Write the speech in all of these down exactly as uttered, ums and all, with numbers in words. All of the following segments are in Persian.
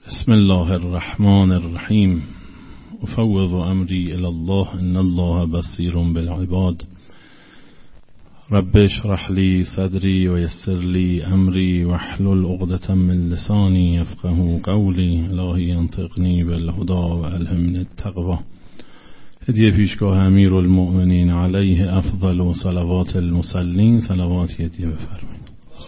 بسم الله الرحمن الرحیم. افوض امری الی الله ان الله بصیر بالعباد. رب اشرح لی صدری و یسر لی امری واحلل عقدة من لسانی یفقهوا قولی. الهی انطقنی بالهدی و الهمنی التقوی. هدیه پیشگاه امیرالمؤمنین علیه افضل و صلوات المصلین. صلواتی هدیه بفرمایید.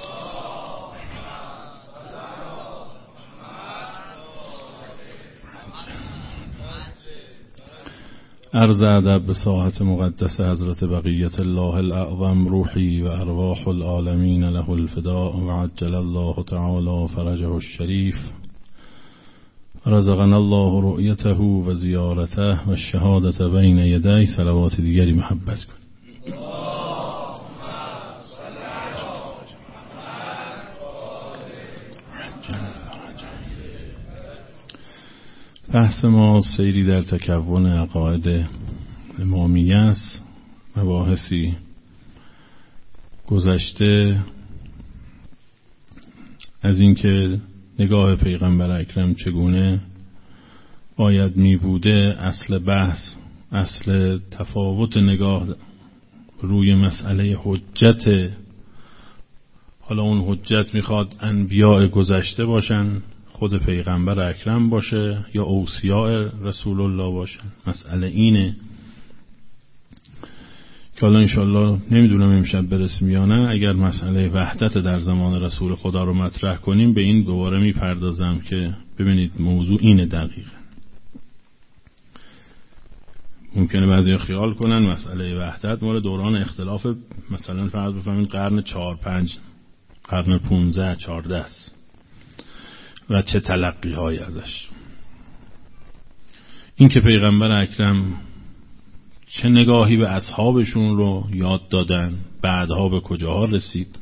عرض ادب به ساحت مقدس حضرت بقیت الله الاعظم روحی و ارواح العالمین له الفداء و عجل الله تعالی فرجه الشریف. رزقنا الله رؤیته و زیارته و الشهادة بین یدی. صلوات دیگری محبت کن. بحث ما سیری در تکون عقاید امامیه است. مباحثی گذشته از اینکه نگاه پیغمبر اکرم چگونه باید می بوده. اصل بحث، اصل تفاوت نگاه روی مسئله حجت. حالا اون حجت میخواد انبیاء گذشته باشن، خود پیغمبر اکرم باشه، یا اوصیاء رسول الله باشن. مسئله اینه که حالا انشالله نمیدونم امشب برسیم یا نه. اگر مسئله وحدت در زمان رسول خدا رو مطرح کنیم به این دوباره میپردازم که ببینید موضوع اینه دقیقا. ممکنه بعضی خیال کنن مسئله وحدت مورد دوران اختلاف مثلا فرض بفهمین قرن چهار پنج، قرن پونزده چارده است و چه تلقی های ازش. این که پیغمبر اکرم چه نگاهی به اصحابشون رو یاد دادن، بعدها به کجاها رسید،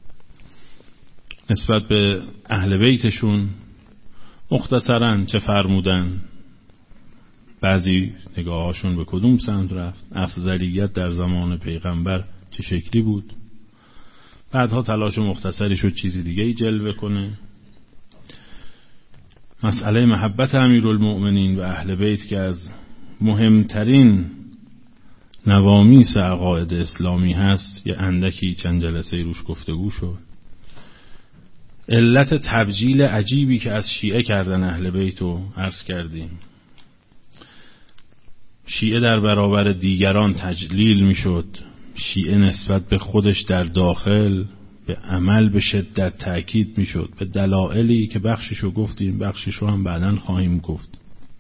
نسبت به اهل بیتشون مختصرا چه فرمودن، بعضی نگاهاشون به کدوم سمت رفت، افضلیت در زمان پیغمبر چه شکلی بود، بعدها تلاش مختصری شد چیزی دیگه ای جلوه کنه. مسئله محبت امیرالمؤمنین و اهل بیت که از مهمترین نوامیس عقاید اسلامی هست، یه اندکی چند جلسه روش گفتگو شد. علت تبجیل عجیبی که از شیعه کردن اهل بیت رو عرض کردیم. شیعه در برابر دیگران تجلیل می شد، شیعه نسبت به خودش در داخل به عمل به شدت تأکید می شد، به دلایلی که بخششو گفتیم، بخششو هم بعداً خواهیم گفت.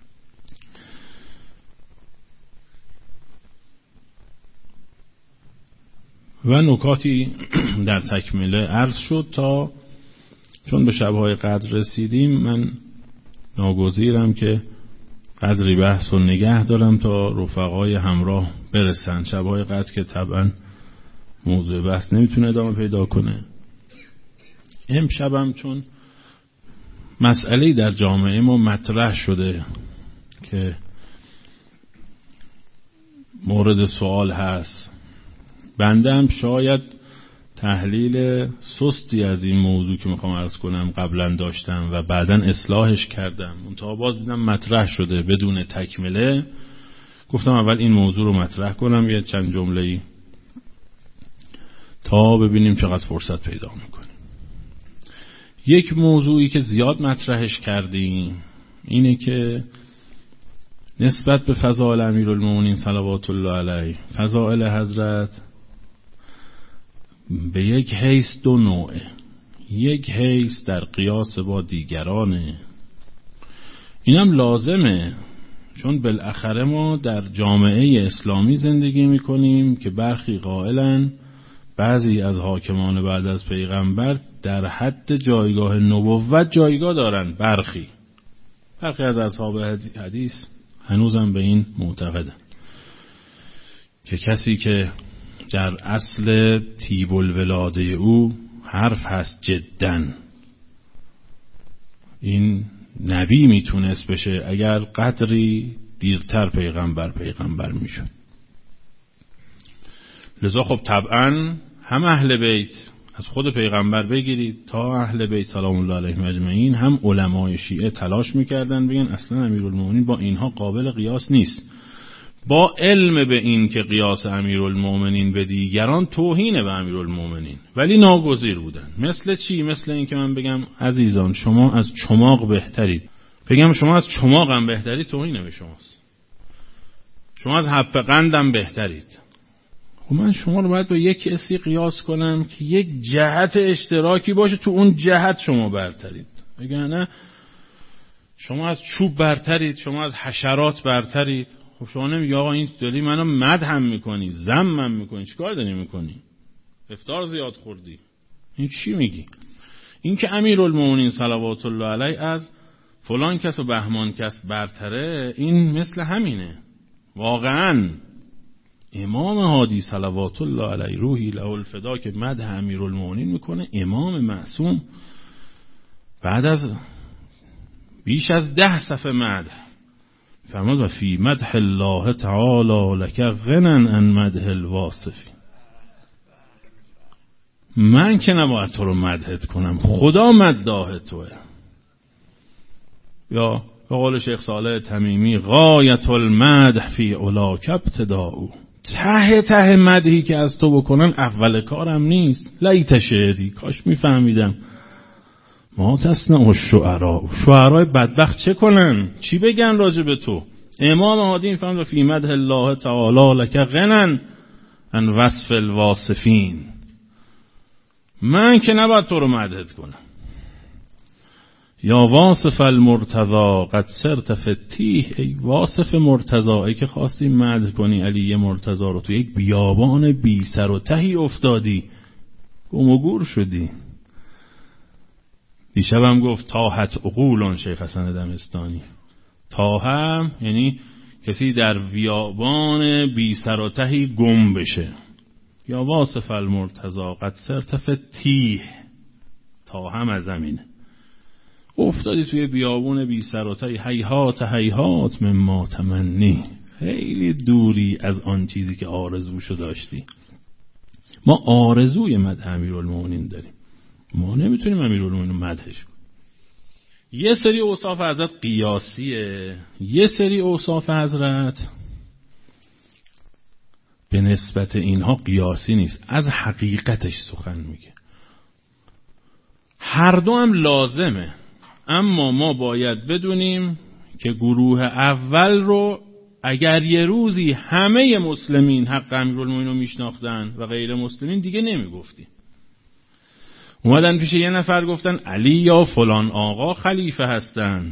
و نکاتی در تکمیله عرض شد تا چون به شبهای قدر رسیدیم من ناگزیرم که قدری بحث و نگه دارم تا رفقای همراه برسن. شبهای قدر که طبعا موضوع بحث نمیتونه ادامه پیدا کنه. امشبم چون مسئله‌ای در جامعه ما مطرح شده که مورد سوال هست، بنده هم شاید تحلیل سستی از این موضوع که میخوام عرض کنم قبلا داشتم و بعداً اصلاحش کردم، منتها باز دیدم مطرح شده بدون تکمله. گفتم اول این موضوع رو مطرح کنم یه چند جمله‌ای تا ببینیم چقدر فرصت پیدا میکنیم. یک موضوعی که زیاد مطرحش کردیم اینه که نسبت به فضائل امیرالمؤمنین صلوات الله علیه، فضائل حضرت به یک حیث دو نوعه. یک حیث در قیاس با دیگرانه، اینم لازمه چون بالاخره ما در جامعه اسلامی زندگی میکنیم که برخی قائلن بعضی از حاکمان بعد از پیغمبر در حد جایگاه نبوت جایگاه دارن. برخی برخی از اصحاب حدیث هنوزم به این معتقدن که کسی که در اصل طیب الولاده او حرف هست جدن، این نبی میتونست بشه اگر قدری دیرتر پیغمبر پیغمبر میشد. لذا خب طبعا هم اهل بیت از خود پیغمبر بگیرید تا اهل بیت سلام الله علیهم اجمعین، هم علمای شیعه تلاش میکردن بگن اصلا امیرالمومنین با اینها قابل قیاس نیست، با علم به این که قیاس امیرالمومنین به دیگران توهین به امیرالمومنین، ولی ناگزیر بودن. مثل چی؟ مثل این که من بگم عزیزان شما از چماق بهترید، بگم شما از چماق هم بهترید، توهین به شماست. شما از حب قندم بهترید. خب من شما رو باید با یک کسی قیاس کنم که یک جهت اشتراکی باشه، تو اون جهت شما برترید. بگم نه شما از چوب برترید، شما از حشرات برترید. خب شما نمیگی آقا این دلی منو مدحم میکنی، ذمم میکنی، چیکار داری میکنی؟ افطار زیاد خوردی. این چی میگی؟ این که امیرالمومنین صلوات الله علیه از فلان کس و بهمان کس برتره، این مثل همینه. واقعا امام هادی صلوات الله علیه روحی له الفدا که مدح امیرالمومنین میکنه، امام معصوم بعد از بیش از ده صفحه مدح فرمود و فی مدح الله تعالی لک غنن عن مدح الواصفین. من که نباید تو رو مدحت کنم، خدا مداح توه. یا به قول شیخ صالح تمیمی غایت المدح فی علاک ابتداء، ته ته مدحی که از تو بکنن اول کارم نیست. لیت شعری، کاش میفهمیدم. ما تصنع الشعراء، شعرای بدبخت چه کنن؟ چی بگن راجع به تو؟ امام هادی این فرمود فی مدح الله تعالی لک غنن عن وصف الواصفین. من که نباید تو رو مدحت کنم. یا واصف المرتضی قد صرت فتیه، ای واصف مرتضی، ای که خواستی مدح کنی علی مرتضی رو، تو یک بیابان بی سر و تهی افتادی، گم و گور شدی. دیشبم گفت تاحت عقولون شیخ حسن دمستانی. تاهم یعنی کسی در بیابان بی سر و تهی گم بشه. یا واصف المرتضی قد صرت فتیه، تاهم از زمینه افتادی توی بیابون بی سر و تهی، هیهات هیهات مما تمنی، خیلی دوری از آن چیزی که آرزوشو داشتی. ما آرزوی مدح امیرالمومنین داریم، ما نمیتونیم امیرالمومنین رو مدحش کنیم. یه سری اوصاف حضرت قیاسیه، یه سری اوصاف حضرت به نسبت اینها قیاسی نیست، از حقیقتش سخن میگه. هر دو هم لازمه، اما ما باید بدونیم که گروه اول رو اگر یه روزی همه مسلمین حق امیرالمومنین رو میشناختن و غیر مسلمین دیگه نمیگفتیم. اومدن پیش یه نفر گفتن علی یا فلان آقا خلیفه هستن.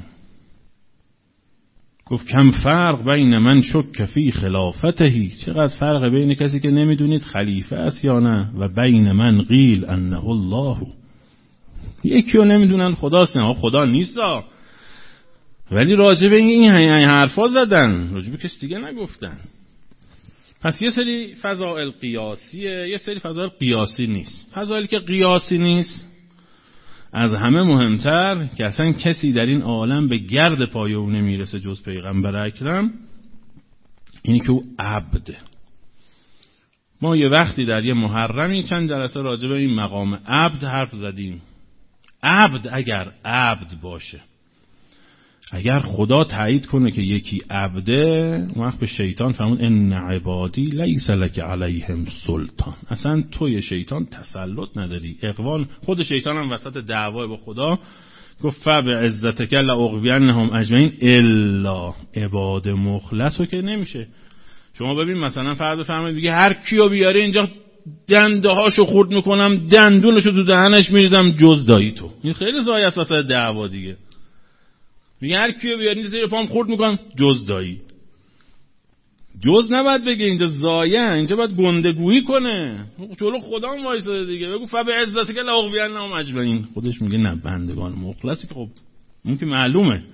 گفت کم فرق بین من شک فی خلافتهی، چقدر فرق بین کسی که نمیدونید خلیفه است یا نه و بین من قیل انه الله. یکی رو نمیدونن خداست، نه خدا نیست، ولی راجب این حرفا زدن، راجب کسی دیگه نگفتن. پس یه سری فضائل قیاسیه، یه سری فضائل قیاسی نیست. فضائلی که قیاسی نیست از همه مهمتر که اصلا کسی در این عالم به گرد پای او نمیرسه جز پیغمبر اکرم، اینی که او عبده. ما یه وقتی در یه محرمی چند جلسه راجع به این مقام عبد حرف زدیم. عبد اگر عبد باشه، اگر خدا تایید کنه که یکی عبده، اون وقت به شیطان فرمود ان عبادی لیس لک علیهم سلطان، اصلا توی شیطان تسلط نداری. اقوال خود شیطان هم وسط دعوا با خدا گفت فبعزتک لاغوینهم اجمعین الا عباد مخلصو که نمیشه. شما ببین مثلا فرض بفرمایید دیگه هر کیو بیاره اینجا دنده هاشو خورد میکنم، دندونشو تو دهنش میریزم جز دایی تو. این خیلی زایه است وسط دعوا دیگه. میگه هر کیو بیارین زیر پام خورد میکنم جز دایی. جز نباید بگه اینجا زایه، اینجا باید گندگویی کنه. جلو خدا هم وایساده دیگه، بگو فبعزتک لاغوینهم اجمعین. خودش میگه نه بندگان مخلصی که خب اون که معلومه.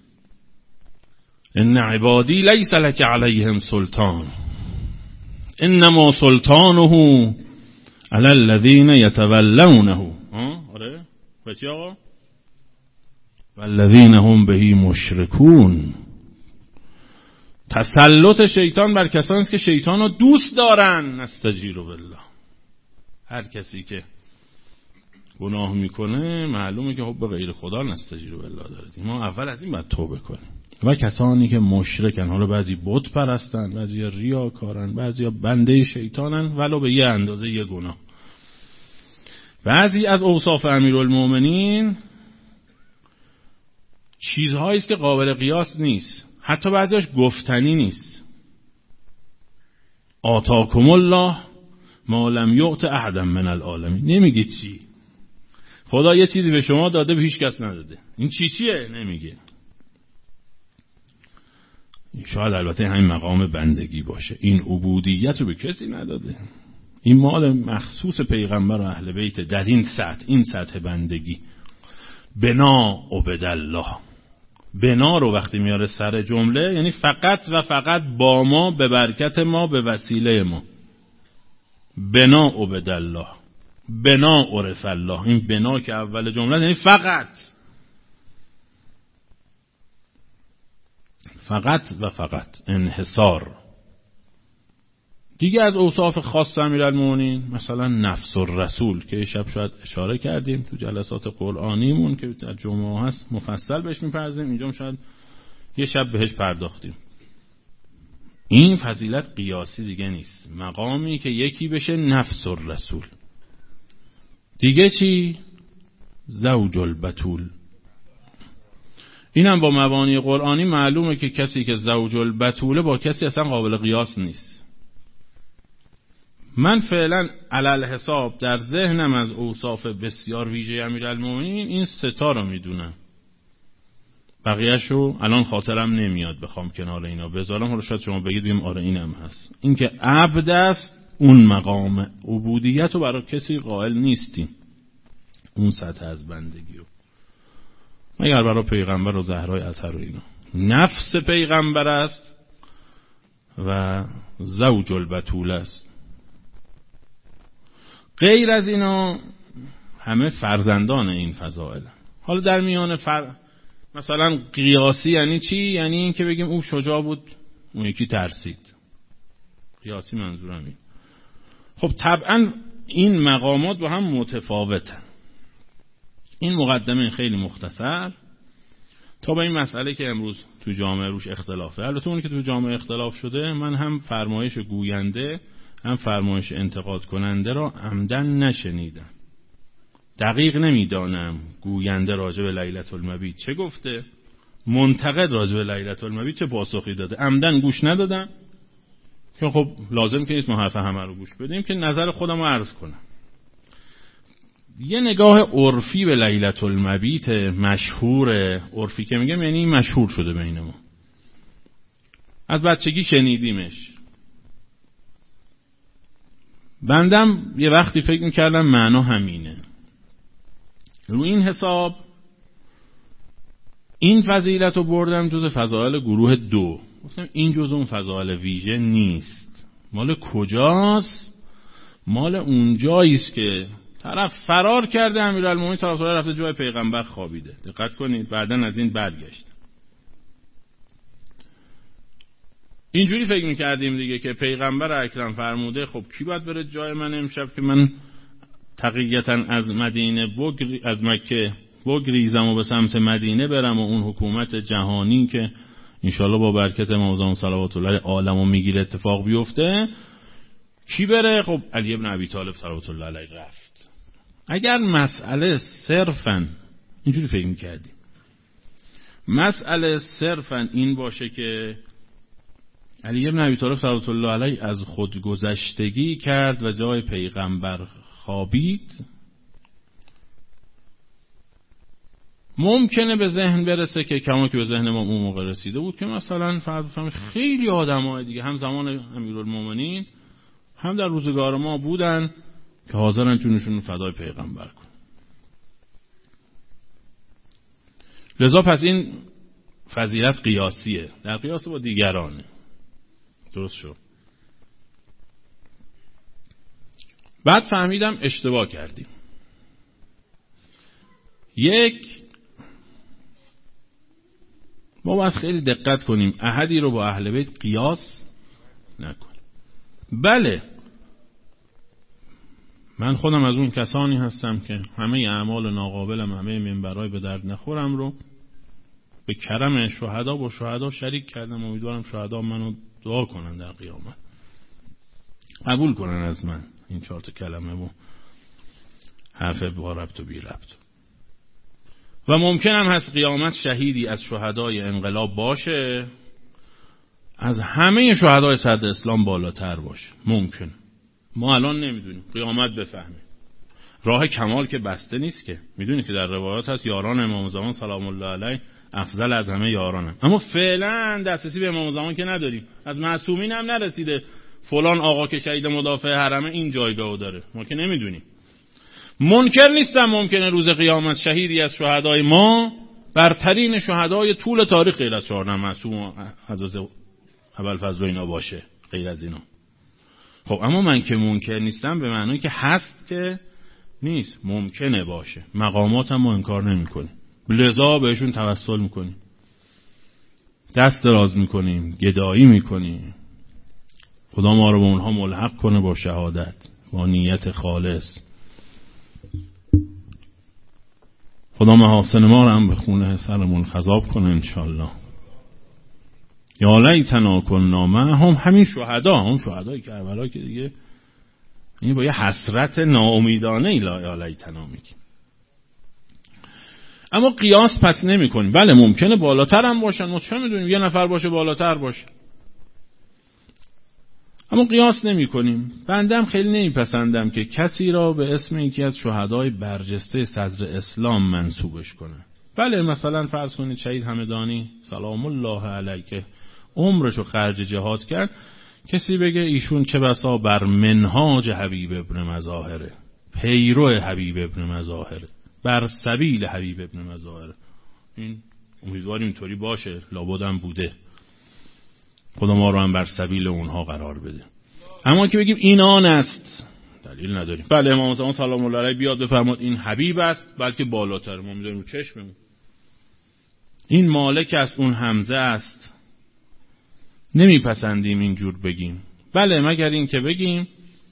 ان عبادی لیس لک علیهم سلطان انما سلطانه علی الذین یتولونه. آره بچی آقا والذین هم بهی مشرکون. تسلط شیطان بر کسانی است که شیطان رو دوست دارن. نستجیر بالله. هر کسی که گناه میکنه معلومه که حب غیر خدا نستجیب بالله داره. ما اول از این باید توبه کنیم. و کسانی که مشرکن، حالا بعضی بت پرستن، بعضی ریاکارن، بعضی بنده شیطانن، ولو به یه اندازه یه گناه. بعضی از اوصاف امیرالمومنین چیزهایی است که قابل قیاس نیست، حتی بعضیش گفتنی نیست. آتاکم الله ما لم یعط احدا من العالمین. نمیگه چی؟ خدا یه چیزی به شما داده به هیچ کس نداده. این چی چیه؟ نمیگه. شاید البته همین مقام بندگی باشه. این عبودیت رو به کسی نداده. این مال مخصوص پیغمبر و اهل بیت در این سطح، این سطح بندگی. بنا عبدالله. بنا رو وقتی میاره سر جمله یعنی فقط و فقط با ما، به برکت ما، به وسیله ما. بنا عبدالله، بنا عرف الله. این بنا که اول جمله یعنی فقط فقط و فقط انحصار. دیگه از اوصاف خاص امیرالمومنین مثلا نفس الرسول که شب شاید اشاره کردیم تو جلسات قرآنیمون که در جمعه هست مفصل بهش میپردازیم، اینجا شاید یه شب بهش پرداختیم. این فضیلت قیاسی دیگه نیست، مقامی که یکی بشه نفس الرسول. دیگه چی؟ زوج البتول. اینم با مبانی قرآنی معلومه که کسی که زوج البتوله با کسی اصلا قابل قیاس نیست. من فعلا علل حساب در ذهنم از اوصاف بسیار ویژه امیرالمومنین این ستا رو میدونم، بقیه‌شو الان خاطرم نمیاد بخوام کنار اینا بذارم. حالا شاید شما بگید بگیم آره اینم هست. این که عبد است، اون مقام عبودیت رو برای کسی قائل نیستیم، اون سطح از بندگی رو، مگر برای پیغمبر و زهرای اطهر و اینا. نفس پیغمبر است و زوج البتول است. غیر از اینا همه فرزندان این فضائل. حالا در میان فر... مثلا قیاسی یعنی چی؟ یعنی این که بگیم او شجاع بود اون یکی ترسید. قیاسی منظورم این. خب طبعا این مقامات با هم متفاوتن. این مقدمه خیلی مختصر تا به این مسئله که امروز تو جامعه روش اختلافه. البته اون که تو جامعه اختلاف شده، من هم فرمایش گوینده هم فرمایش انتقاد کننده را عمدن نشنیدم. دقیق نمیدانم گوینده راجع به لیلة المبیت چه گفته، منتقد راجع به لیلة المبیت چه پاسخی داده. عمدن گوش ندادم که خب لازم که نیست ما حرف همه رو گوش بدیم، که نظر خودم رو عرض کنم. یه نگاه عرفی به لیلة المبیت مشهور، عرفی که میگم یعنی مشهور شده بین ما، از بچگی شنیدیمش. بندم یه وقتی فکر میکردم معنا همینه. رو این حساب این فضیلت رو بردم جز فضائل گروه دو. گفتم این جز اون فضائل ویژه نیست. مال کجاست؟ مال اونجاییست که طرف فرار کرده، امیرالمومنین طرف طرف رفته جای پیغمبر خوابیده. دقت کنید، بعدن از این برگشت. اینجوری فکر میکردیم دیگه که پیغمبر اکرم فرموده خب کی باید بره جای من امشب که من تقییتا از مدینه بگری از مکه بگریزم و به سمت مدینه برم و اون حکومت جهانی که انشالله با برکت امام صلوات الله عالمو میگیره اتفاق بیفته، کی بره؟ خب علی ابن ابی طالب صلوات الله علیه رفت. اگر مسئله صرفا اینجوری فکر میکردیم، مسئله صرفا این باشه که علی ابن ابی طالب صلوات الله علیه از خودگذشتگی کرد و جای پیغمبر خوابید، ممکنه به ذهن برسه که کما که به ذهن ما اون موقع رسیده بود که مثلا فرض خیلی آدمای دیگه هم زمان امیرالمومنین هم در روزگار ما بودن که حاضرن جونشون فدای پیغمبر کن. لذا پس این فضیلت قیاسیه، در قیاس با دیگرانه. درست شد. بعد فهمیدم اشتباه کردیم. یک، ما باید خیلی دقت کنیم احدی رو با اهل بیت قیاس نکنیم. بله من خودم از اون کسانی هستم که همه اعمال ناقابلم، همه منبرای به درد نخورم رو به کرم شهدا با شهدا شریک کردم. امیدوارم شهدا منو دعا کنن در قیامت، قبول کنن از من این چهار تا کلمه و حرف با ربط و بی ربط. و ممکن هم هست قیامت شهیدی از شهدای انقلاب باشه از همه شهدای صدر اسلام بالاتر باشه. ممکن، ما الان نمیدونیم، قیامت بفهمیم. راه کمال که بسته نیست که، میدونی که در روایات هست یاران امام زمان سلام الله علیه افضل از همه یارانم، اما فعلا دسترسی به امام زمان که نداریم. از معصومین هم نرسیده فلان آقا که شهید مدافع حرمه این جایگاهو داره، ما که نمیدونیم. منکر نیستم ممکنه روز قیامت شهیدی از شهدای ما برترین شهدای طول تاریخ غیر از چهار معصوم و حضرت ابوالفضل و اینا باشه، غیر از اینا. خب اما من که منکر نیستم به معنی که هست که نیست، ممکنه باشه. مقامات هم ما انکار نمی کنیم، لذا بهشون توسل میکنیم، دست دراز میکنیم، گدایی میکنیم. خدا ما رو به اونها ملحق کنه با شهادت، با نیت خالص. خدا محاسن ما رو هم به خونه سرمون خضاب کنه انشالله. یا لیتنا کنا معهم، همین شهدا، هم شهدای کربلا که دیگه این با یه حسرت ناامیدانه ایلا یا لیتنا میگیم. اما قیاس پس نمی کنیم. بله ممکنه بالاتر هم باشن، ما چه میدونیم، یه نفر باشه بالاتر باشه، اما قیاس نمی کنیم. بندم خیلی نمیپسندم که کسی را به اسم یکی از شهدای برجسته صدر اسلام منسوبش کنه. بله مثلا فرض کنید شهید همدانی سلام الله علیه که عمرشو خرج جهاد کرد، کسی بگه ایشون چه بسا بر منهاج حبیب ابن مظاهره، پیرو حبیب ابن مظاهره، بر سبیل حبیب ابن مظاهره. این امیدواریم اینطوری باشه، لابدم بوده. خدا ما رو هم بر سبیل اونها قرار بده. اما که بگیم این آن است، دلیل نداریم. بله امام زمان سلام الله علیه بیاد بفرماد این حبیب است، بلکه بالاتر ما میذاریم رو چشممون. این مالک است، اون حمزه است. نمیپسندیم اینجور بگیم. بله مگر این که بگیم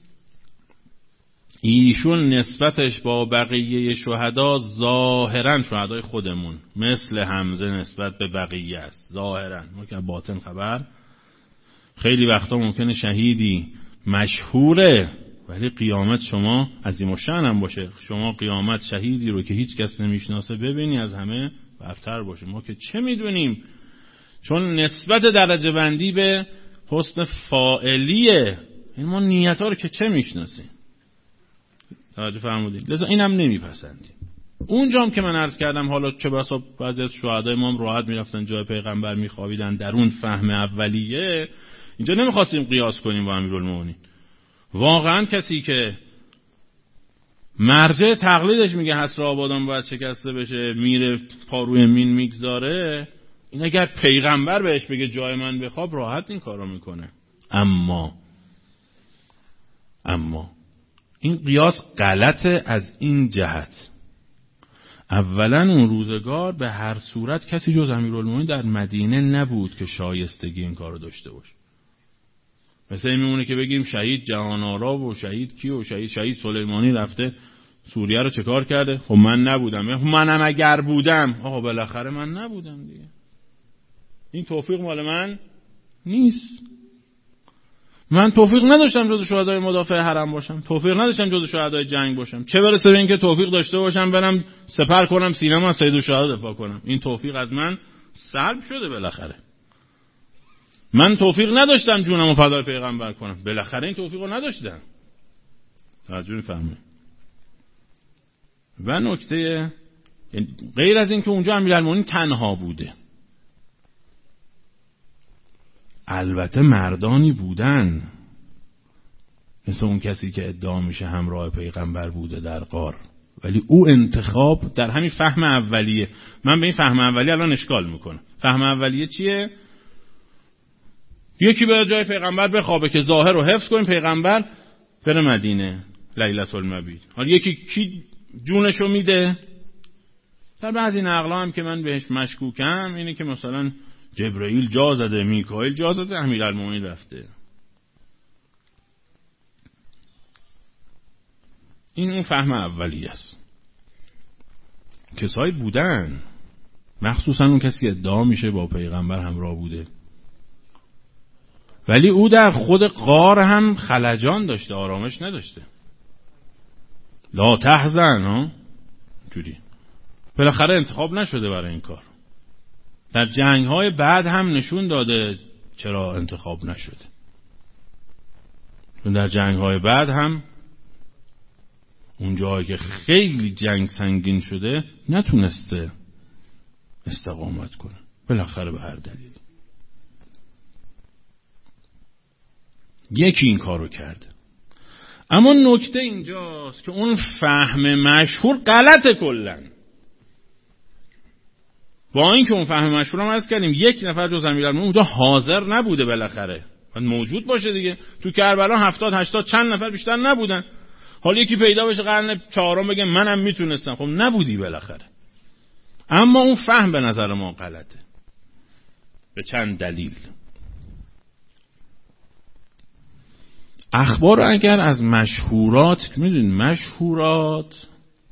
ایشون نسبتش با بقیه شهدا ظاهرا شهدای خودمون مثل حمزه نسبت به بقیه است، ظاهرا. ما که باطن خبر، خیلی وقتا ممکنه شهیدی مشهوره ولی قیامت شما عظیم الشأن هم باشه، شما قیامت شهیدی رو که هیچ کس نمیشناسه ببینی از همه برتر باشه. ما که چه میدونیم، چون نسبت درجه بندی به حسن فاعلیه، این ما نیت ها رو که چه میشناسیم. توجه فرمودید؟ لذا اینم نمیپسندیم. اونجا هم که من عرض کردم حالا چه بسا بعضی از شهدای ما هم راحت میرفتن جای پیغمبر میخوابیدن در اون فهم اولیه، اینجا نمیخواستیم قیاس کنیم با امیرالمومنین. واقعا کسی که مرجع تقلیدش میگه حسر آبادان باید شکسته بشه، میره پاروی مین میگذاره، این اگر پیغمبر بهش بگه جای من بخواب راحت این کارو میکنه. اما اما این قیاس غلطه از این جهت. اولا اون روزگار به هر صورت کسی جز امیرالمومنین در مدینه نبود که شایستگی این کارو داشته باشه. مثل این میمونه که بگیم شهید جهان آرا و شهید کی و شهید شهید سلیمانی رفته سوریه رو چه کار کرده؟ خب من نبودم. خب منم اگر بودم، آقا بالاخره من نبودم دیگه، این توفیق مال من نیست. من توفیق نداشتم جز شهدای مدافع حرم باشم، توفیق نداشتم جز شهدای جنگ باشم، چه برسه به این که توفیق داشته باشم برم سپر کنم سینما از سید الشهدا دفاع کنم. این توفیق از من سلب شده بالاخره. من توفیق نداشتم جونمو فدای پیغمبر کنم، بالاخره این توفیقو نداشتم. توجه می‌فرمایید؟ و نکته غیر از این که اونجا امیرالمومنین تنها بوده، البته مردانی بودن مثل اون کسی که ادعا میشه همراه پیغمبر بوده در غار، ولی او انتخاب در همین فهم اولیه. من به این فهم اولیه الان اشکال میکنم. فهم اولیه چیه؟ یکی به جای پیغمبر بخوابه که ظاهر رو حفظ کنیم، پیغمبر بره مدینه لیلة المبیت. حالا یکی کی جونشو میده؟ در بعضی نقلا هم که من بهش مشکوکم اینه که مثلا جبرئیل جا زده، میکائیل جا زده، امیرالمومنین رفته. این اون فهم اولیه است. کسایی بودن، مخصوصا اون کسی که ادعا میشه با پیغمبر همراه بوده، ولی او در خود غار هم خلجان داشته، آرامش نداشته. لا تحزن ها جوری. بالاخره انتخاب نشده برای این کار. در جنگ های بعد هم نشون داده چرا انتخاب نشده. در جنگ های بعد هم اون جایی که خیلی جنگ سنگین شده نتونسته استقامت کنه، بالاخره به هر دلیل. یکی این کارو کرده. اما نکته اینجاست که اون فهم مشهور غلطه کلن. با اینکه اون فهم مشهور هم عرض کردیم یک نفر جز امیرالمومنین اونجا حاضر نبوده، بالاخره باید موجود باشه دیگه. تو کربلا هفتاد هشتاد چند نفر بیشتر نبودن. حالا یکی پیدا بشه قرن چهارم بگه منم میتونستم، خب نبودی بالاخره. اما اون فهم به نظر ما غلطه به چند دلیل. اخبار اگر از مشهورات، میدونید مشهورات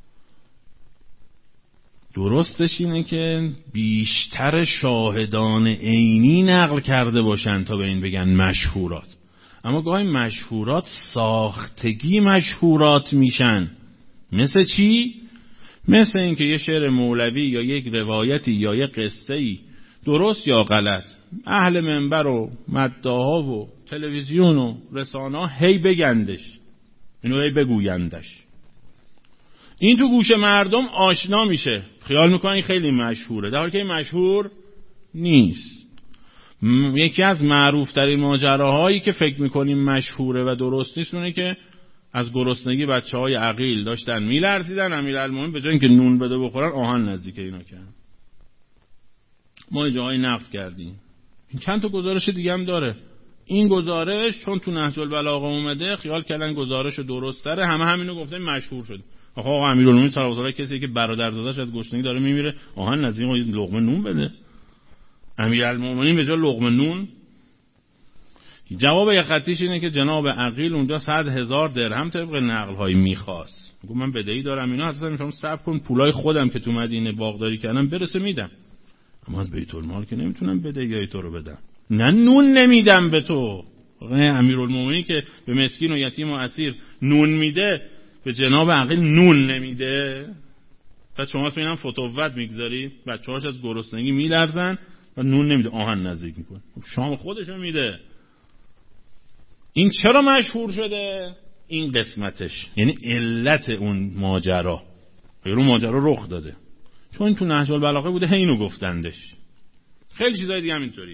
درستش اینه که بیشتر شاهدان عینی نقل کرده باشن تا به این بگن مشهورات. اما گاهی مشهورات ساختگی مشهورات میشن. مثل چی؟ مثل اینکه یه شعر مولوی یا یک روایتی یا یک قصه‌ای درست یا غلط اهل منبر و مداها و تلویزیون و رسانه ها هی بگندش، اینو هی بگویندش. این تو گوش مردم آشنا میشه، خیال میکنن این خیلی مشهوره، در حالی که این مشهور نیست. م... یکی از معروف ترین ماجراهایی که فکر میکنیم مشهوره و درست نیست اونه که از گرسنگی بچهای عقیل داشتن میلرزیدن، امیرالمومنین به جای اینکه نون بده بخورن آهن نزدیک اینا کردن. ما یه جاهایی نقد کردیم. این چند تا گزارش دیگه هم داره. این گزارش چون تو نهج البلاغه اومده خیال کردن گزارش درست تره، همه همینو گفتن مشهور شد. آخه آقا امیرالمومنین صلی الله علیه و آله کسی که برادرزادش از گشنگی داره میمیره آهن نزدیک لقمه نون بده. امیرالمومنین به جای لقمه نون. جواب یک خطیش اینه که جناب عقیل اونجا صد هزار درهم طبق نقل های میخواست. میگم من بدهی دارم اینا، اصلا میشم صبر کن پولای خودم که تو مدینه باغداری کردم برسه میدم. اما از بیت المال که نمیتونم بدهیای تو رو بدم. نه نون نمیدم به تو. امیرالمومنین که به مسکین و یتیم و اسیر نون میده به جناب عقیل نون نمیده. پس شما اسم اینم فتوت میگذاری، بچه‌هاش از گرسنگی میلرزن و نون نمیده، آهن نزدیک میکنه. شام خودش میده. این چرا مشهور شده؟ این قسمتش، یعنی علت اون ماجرا. اون ماجرا رخ داده چون این تو نهج البلاغه بوده، اینو گفتندش. خیلی چیزای دیگه هم اینطوری.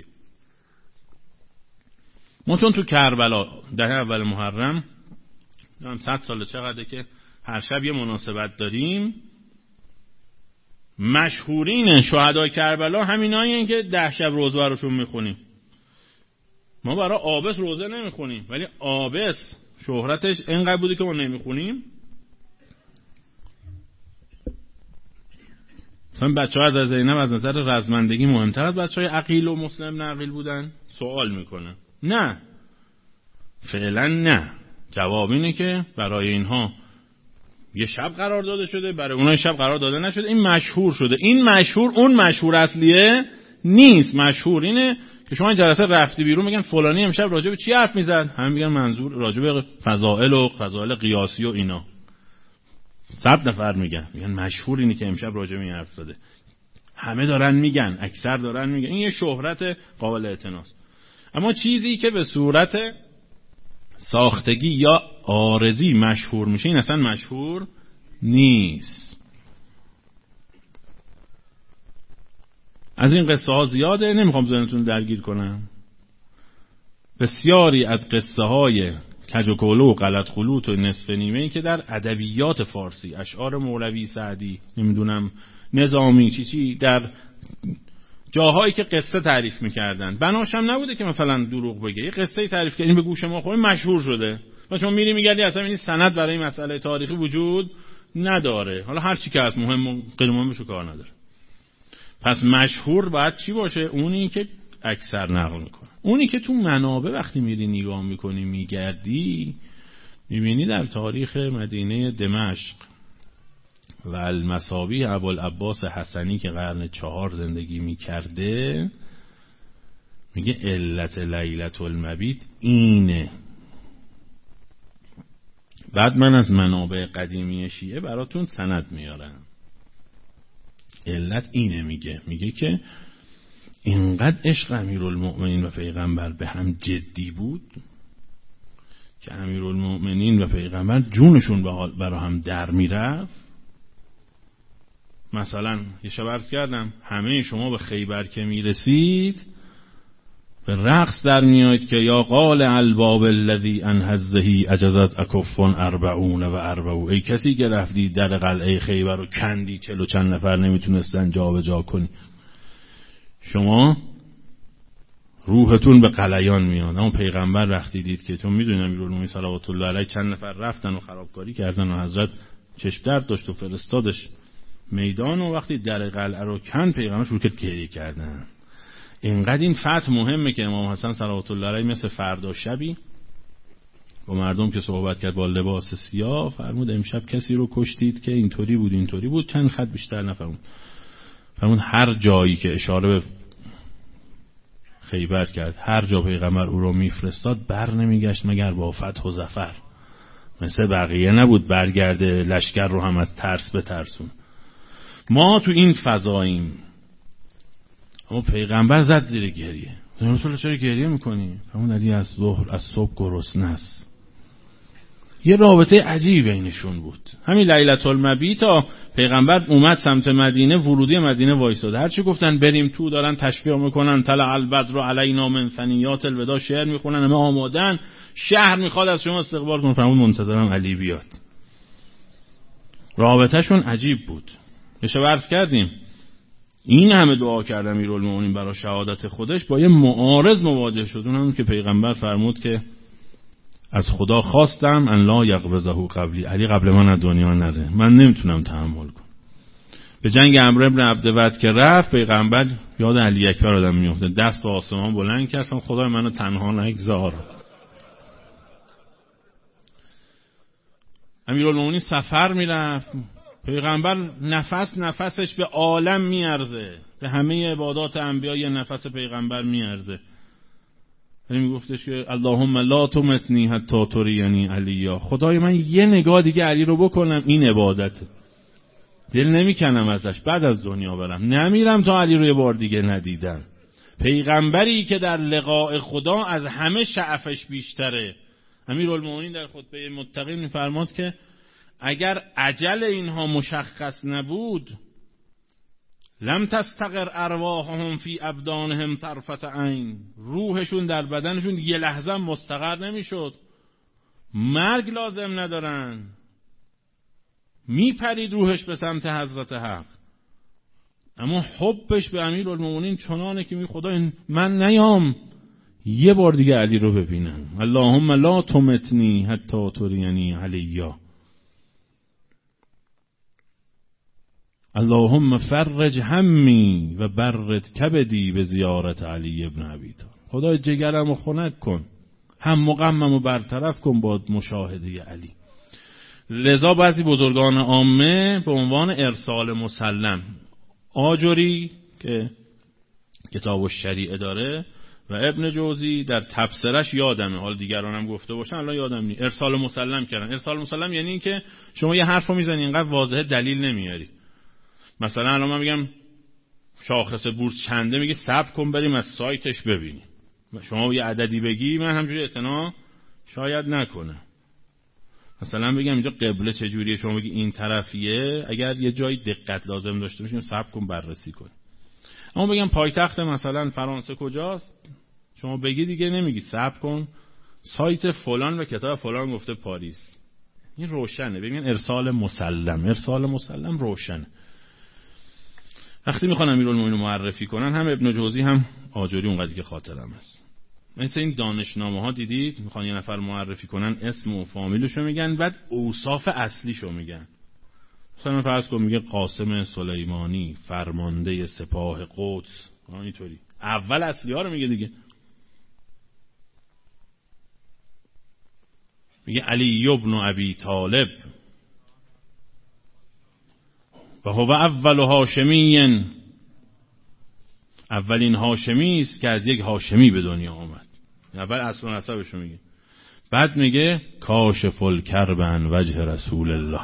ما چون تو کربلا دهه اول محرم هم صد سال چقدره که هر شب یه مناسبت داریم، مشهورین شهدای کربلا همینایین که ده شب روزه براشون میخونیم. ما برای آبس روزه نمیخونیم، ولی آبس شهرتش اینقدر بوده که ما نمیخونیم. مثلا بچه ها از زینب از نظر رزمندگی مهمتر از بچه های عقیل و مسلم ابن عقیل بودن؟ سوال میکنه. نه، فعلا نه. جواب اینه که برای اینها یه شب قرار داده شده، برای اونها شب قرار داده نشده. این مشهور شده. این مشهور اون مشهور اصلیه نیست. مشهور اینه که شما جلسه رفتی بیرون میگن فلانی امشب راجع به چی حرف میزد، همه میگن منظور راجع به فضائل و فضائل قیاسی و اینا. صد نفر میگن میگن مشهور اینه که امشب راجع به این حرف زده. همه دارن میگن، اکثر دارن میگن. این یه شهرت قابل اعتناست. اما چیزی که به صورت ساختگی یا عارضی مشهور میشه این اصلا مشهور نیست. از این قصه ها زیاده، نمیخوام ذهنتون درگیر کنم. بسیاری از قصه های کج و کولو و غلط خلوط و نصف نیمه که در ادبیات فارسی، اشعار مولوی، سعدی، نمیدونم نظامی چی چی، در جاهایی که قصه تعریف میکردن، بناش هم نبوده که مثلا دروغ بگه، یه قصه تعریف کردین به گوش ما خورد مشهور شده و شما میری میگردی اصلا این سند برای مسئله تاریخی وجود نداره. حالا هر چی که از مهم و غیر مهمش کار نداره. پس مشهور باید چی باشه؟ اونی که اکثر نقل میکنه، اونی که تو منابع وقتی میری نگاه میکنی میگردی میبینی در تاریخ مدینه دمشق و المصابیح ابوالعباس حسنی که قرن چهار زندگی میکرده میگه علت لیلة المبیت اینه. بعد من از منابع قدیمی شیعه براتون سند میارم. علت اینه، میگه میگه که اینقدر عشق امیرالمؤمنین و پیغمبر به هم جدی بود که امیرالمؤمنین و پیغمبر جونشون برا هم در میرفت. مثلا یه شب عرض کردم همه شما به خیبر که میرسید به رقص در میایید که یا قال الباب الذی انهزهی اجازت اکفون اربعون و اربعون، ای کسی که رفتی در قلعه خیبر رو کندی چل و چند نفر نمیتونستن جا به جا کنی، شما روحتون به قلیان میاد. اما پیغمبر وقتی دید که چون میدونم امیرالمومنین صلوات الله علیه چند نفر رفتن و خرابکاری کردن و حضرت چشم درد داشت و فرستادش میدان و وقتی در قلعه رو کند پیغمبر شروع کرد گریه کردن. اینقدر این فتح مهمه که امام حسن صلوات الله علیه مثل فردا شبی با مردم که صحبت کرد با لباس سیاه فرمود امشب کسی رو کشتید که اینطوری بود اینطوری بود، چند خط بیشتر نفرمود. فرمود هر جایی که اشاره به خیبر کرد، هر جا پیغمبر او رو میفرستاد بر نمیگشت مگر با فتح و ظفر. مثل بقیه نبود برگرده لشکر رو هم از ترس بترسون. ما تو این فضاییم. اما پیغمبر زد زیر گریه. رسول چرا گریه میکنی؟ فرمود علی از ظهر از صبح گرسنه است. یه رابطه عجیب بینشون بود. همین لیلة المبیت تا پیغمبر اومد سمت مدینه، ورودی مدینه وایساد. هر چی گفتن بریم تو دارن تشبیه میکنن، طلع البدر علینا من ثنیات الوداع شعر میخونن، همه آمادن، شهر میخواد از شما استقبال کنه. فرمود منتظرم علی بیاد. رابطهشون عجیب بود. بشه عرض کردیم این همه دعا کرد امیرالمومنین برای شهادت خودش با یه معارض مواجه شد. اونم که پیغمبر فرمود که از خدا خواستم ان لا یقبضه قبلی، علی قبل من از دنیا نره، من نمیتونم تحمل کنم. به جنگ عمرو بن عبدود که رفت پیغمبر یاد علی اکبر آدم میفته، دست به آسمان بلند کرد خدای منو تنها نگذار. امیرالمومنین سفر میرفت، پیغمبر نفس نفسش به عالم میارزه، به همه عبادات انبیا یه نفس پیغمبر میارزه. یعنی میگفتش که اللهم لا تمتنی حتی ترینی علیا، خدای من یه نگاه دیگه علی رو بکنم این عبادته، دل نمیکنم ازش بعد از دنیا برم، نمیرم تا علی رو یه بار دیگه ندیدم. پیغمبری که در لقاء خدا از همه شعفش بیشتره. امیرالمومنین در خطبه متقین میفرماد که اگر اجل اینها مشخص نبود لم تستقر ارواحهم فی ابدانهم طرفة عین، روحشون در بدنشون یه لحظه مستقر نمیشد. مرگ لازم ندارن، میپرید روحش به سمت حضرت حق. اما حبش به امیرالمومنین چنانه که می خدا من نیام یه بار دیگه علی رو ببینم. اللهم لا تمتنی حتی ترینی علیا، اللهم فرج همی و برد کبدی به زیارت علی ابن ابی طالب. خدای جگرم رو خنک کن، هم مغمم رو برطرف کن با مشاهده علی. لذا بعضی بزرگان عامه به عنوان ارسال مسلم، آجری که کتاب الشریعه داره و ابن جوزی در تبصرش یادمه، حال دیگرانم گفته باشن الان یادم نیست، ارسال مسلم کردن. ارسال مسلم یعنی این که شما یه حرفو میزنی اینقدر واضحه دلیل نمیاری. مثلا الان من میگم شاخص بورس چنده، میگه صبر کن بریم از سایتش ببینیم. شما یه عددی بگی من همجوری اعتنا شاید نکنه. مثلا بگم اینجا قبله چجوریه، شما بگی این طرفیه، اگر یه جایی دقت لازم داشته باشیم صبر کن بررسی کن. اما بگم پایتخت مثلا فرانسه کجاست، شما بگی دیگه نمیگی صبر کن سایت فلان و کتاب فلان گفته پاریس. این روشنه. ببین ارسال مسلم، ارسال مسلم روشنه. وقتی میخوان امیرالمومنین معرفی کنن هم ابن جوزی هم آجری اونقدر که خاطرم هست، مثل این دانشنامه ها دیدید میخوان یه نفر معرفی کنن اسم و فامیلشو میگن بعد اوصاف اصلیشو میگن. مثلا فرض کن میگه قاسم سلیمانی فرمانده سپاه قدس، اینطوری اول اصلی ها رو میگه دیگه. میگه علی ابن ابی طالب و هو اول هاشمی، اولین هاشمی است که از یک هاشمی به دنیا آمد. اول اصل و نسبشو میگه. بعد میگه کاشف الکرب عن وجه رسول الله،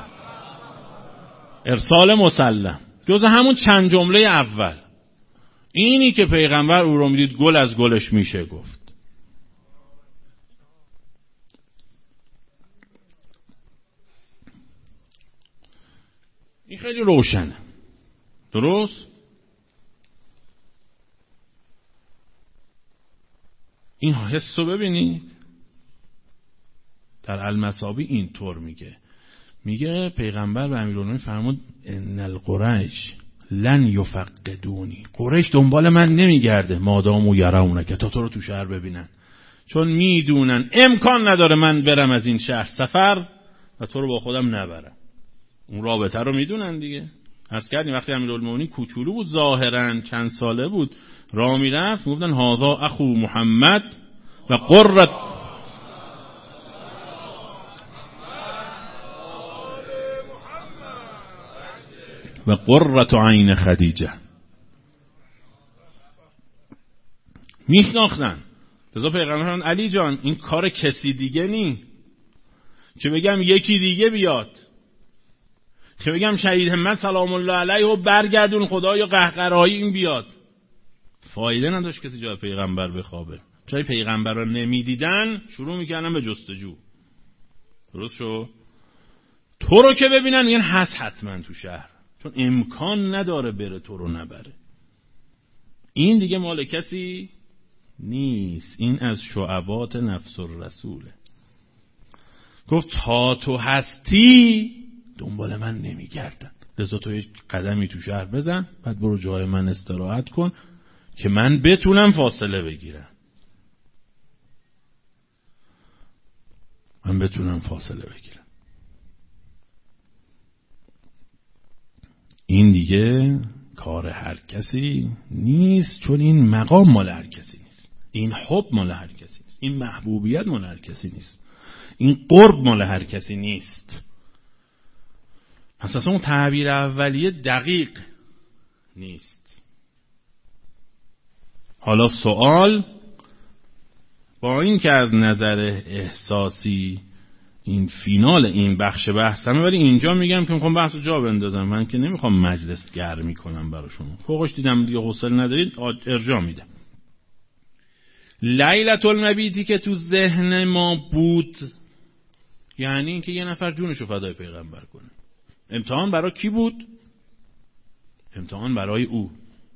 ارسال مسلم، جز همون چند جمله اول. اینی که پیغمبر او رو میدید گل از گلش میشه گفت. این خیلی روشنه. درست؟ این حس رو ببینید در المصابی اینطور میگه. میگه پیغمبر به امیرالمومنین فرمود ان القریش لن یفقدونی، قریش دنبال من نمیگرده مادامو یرونه که تا تو رو تو شهر ببینن، چون میدونن امکان نداره من برم از این شهر سفر و تو رو با خودم نبرم. اون رابطه رو میدونن دیگه. عرض کردیم وقتی امیرالمومنین کوچولو بود ظاهرا چند ساله بود راه میرفت میگفتن هذا اخو محمد و قرت و قرت عین خدیجه. میشناختن. لذا پیغمبر علی جان این کار کسی دیگه نی که بگم یکی دیگه بیاد، که بگم شهید همت سلام الله علیه و برگردون خدا یا قهقرایی این بیاد. فایده نداشت کسی جای پیغمبر بخوابه. جای پیغمبر رو نمیدیدن شروع میکردن به جستجو. درست شو؟ تو رو که ببینن میگن هست حتما تو شهر، چون امکان نداره بره تو رو نبره. این دیگه مال کسی نیست، این از شعبات نفس الرسوله. گفت تا تو هستی دنبال من نمیگردن، لذا تو یک قدمی تو شهر بزن، بعد برو جای من استراحت کن که من بتونم فاصله بگیرم. من بتونم فاصله بگیرم. این دیگه کار هر کسی نیست، چون این مقام مال هر کسی نیست، این حب مال هر کسی نیست، این محبوبیت مال هر کسی نیست، این قرب مال هر کسی نیست. پس اصلا اون تعبیر اولیه دقیق نیست. حالا سوال، با این که از نظر احساسی این فینال این بخش بحثمه، ولی اینجا میگم که میخوام بحث جا بندازم، من که نمیخوام مجلس گرمی کنم براشون. فوقش دیدم دیگه حوصله ندارید ارجاع میدم. لیلة المبیتی که تو ذهن ما بود یعنی اینکه یه نفر جونشو فدای پیغمبر کنه. امتحان برای کی بود؟ امتحان برای او.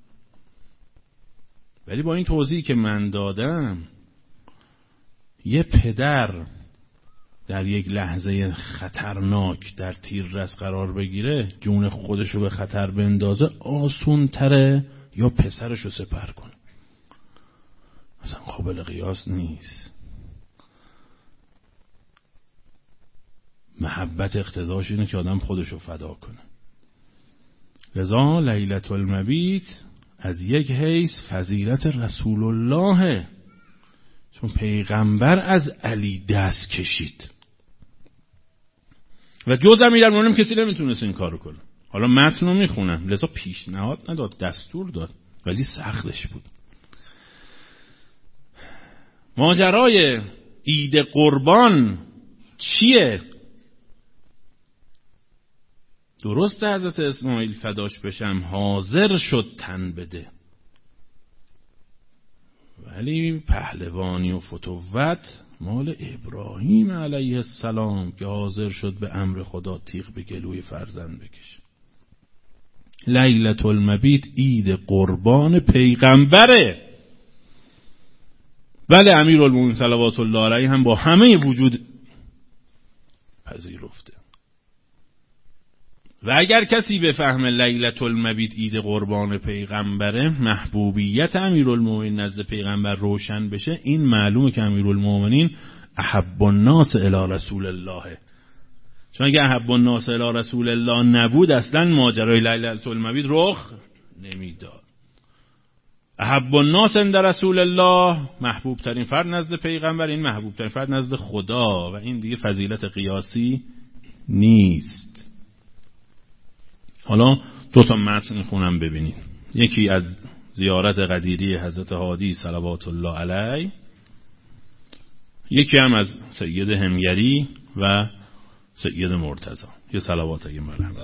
ولی با این توضیحی که من دادم، یه پدر در یک لحظه خطرناک در تیررس قرار بگیره، جون خودشو به خطر بندازه، آسون تره یا پسرشو سپر کنه. اصلا قابل قیاس نیست. محبت اقتضاش اینه که آدم خودشو فدا کنه. لذا لیلة المبیت از یک حیث فضیلت رسول الله، چون پیغمبر از علی دست کشید و جز امیرالمومنین کسی نمیتونست این کارو کنه. حالا متن رو میخونم. لذا پیشنهاد نداد، دستور داد، ولی سختش بود. ماجرای عید قربان چیه؟ درست حضرت اسماعیل فداش بشم حاضر شد تن بده، ولی پهلوانی و فتوت مال ابراهیم علیه السلام که حاضر شد به امر خدا تیغ به گلوی فرزند بکشه. لیلة المبیت عید قربان پیغمبره. بله امیرالمومنین صلوات الله علیه هم با همه وجود پذیرفته. و اگر کسی بفهمه لیلة المبیت عید قربان پیغمبره، محبوبیت امیرالمومنین نزد پیغمبر روشن بشه، این معلومه که امیرالمومنین احب الناس الی رسول الله. چون اگر احب الناس الی رسول الله نبود اصلا ماجرای لیلة المبیت رخ نمیداد. احب الناس عند رسول الله، محبوب ترین فرد نزد پیغمبر، این محبوب ترین فرد نزد خدا و این دیگه فضیلت قیاسی نیست. حالا دو تا متن خونم ببینید. یکی از زیارت قدیری حضرت هادی صلوات الله علیه، یکی هم از سید همگری و سید مرتضی. یه صلوات اگه مرحمت.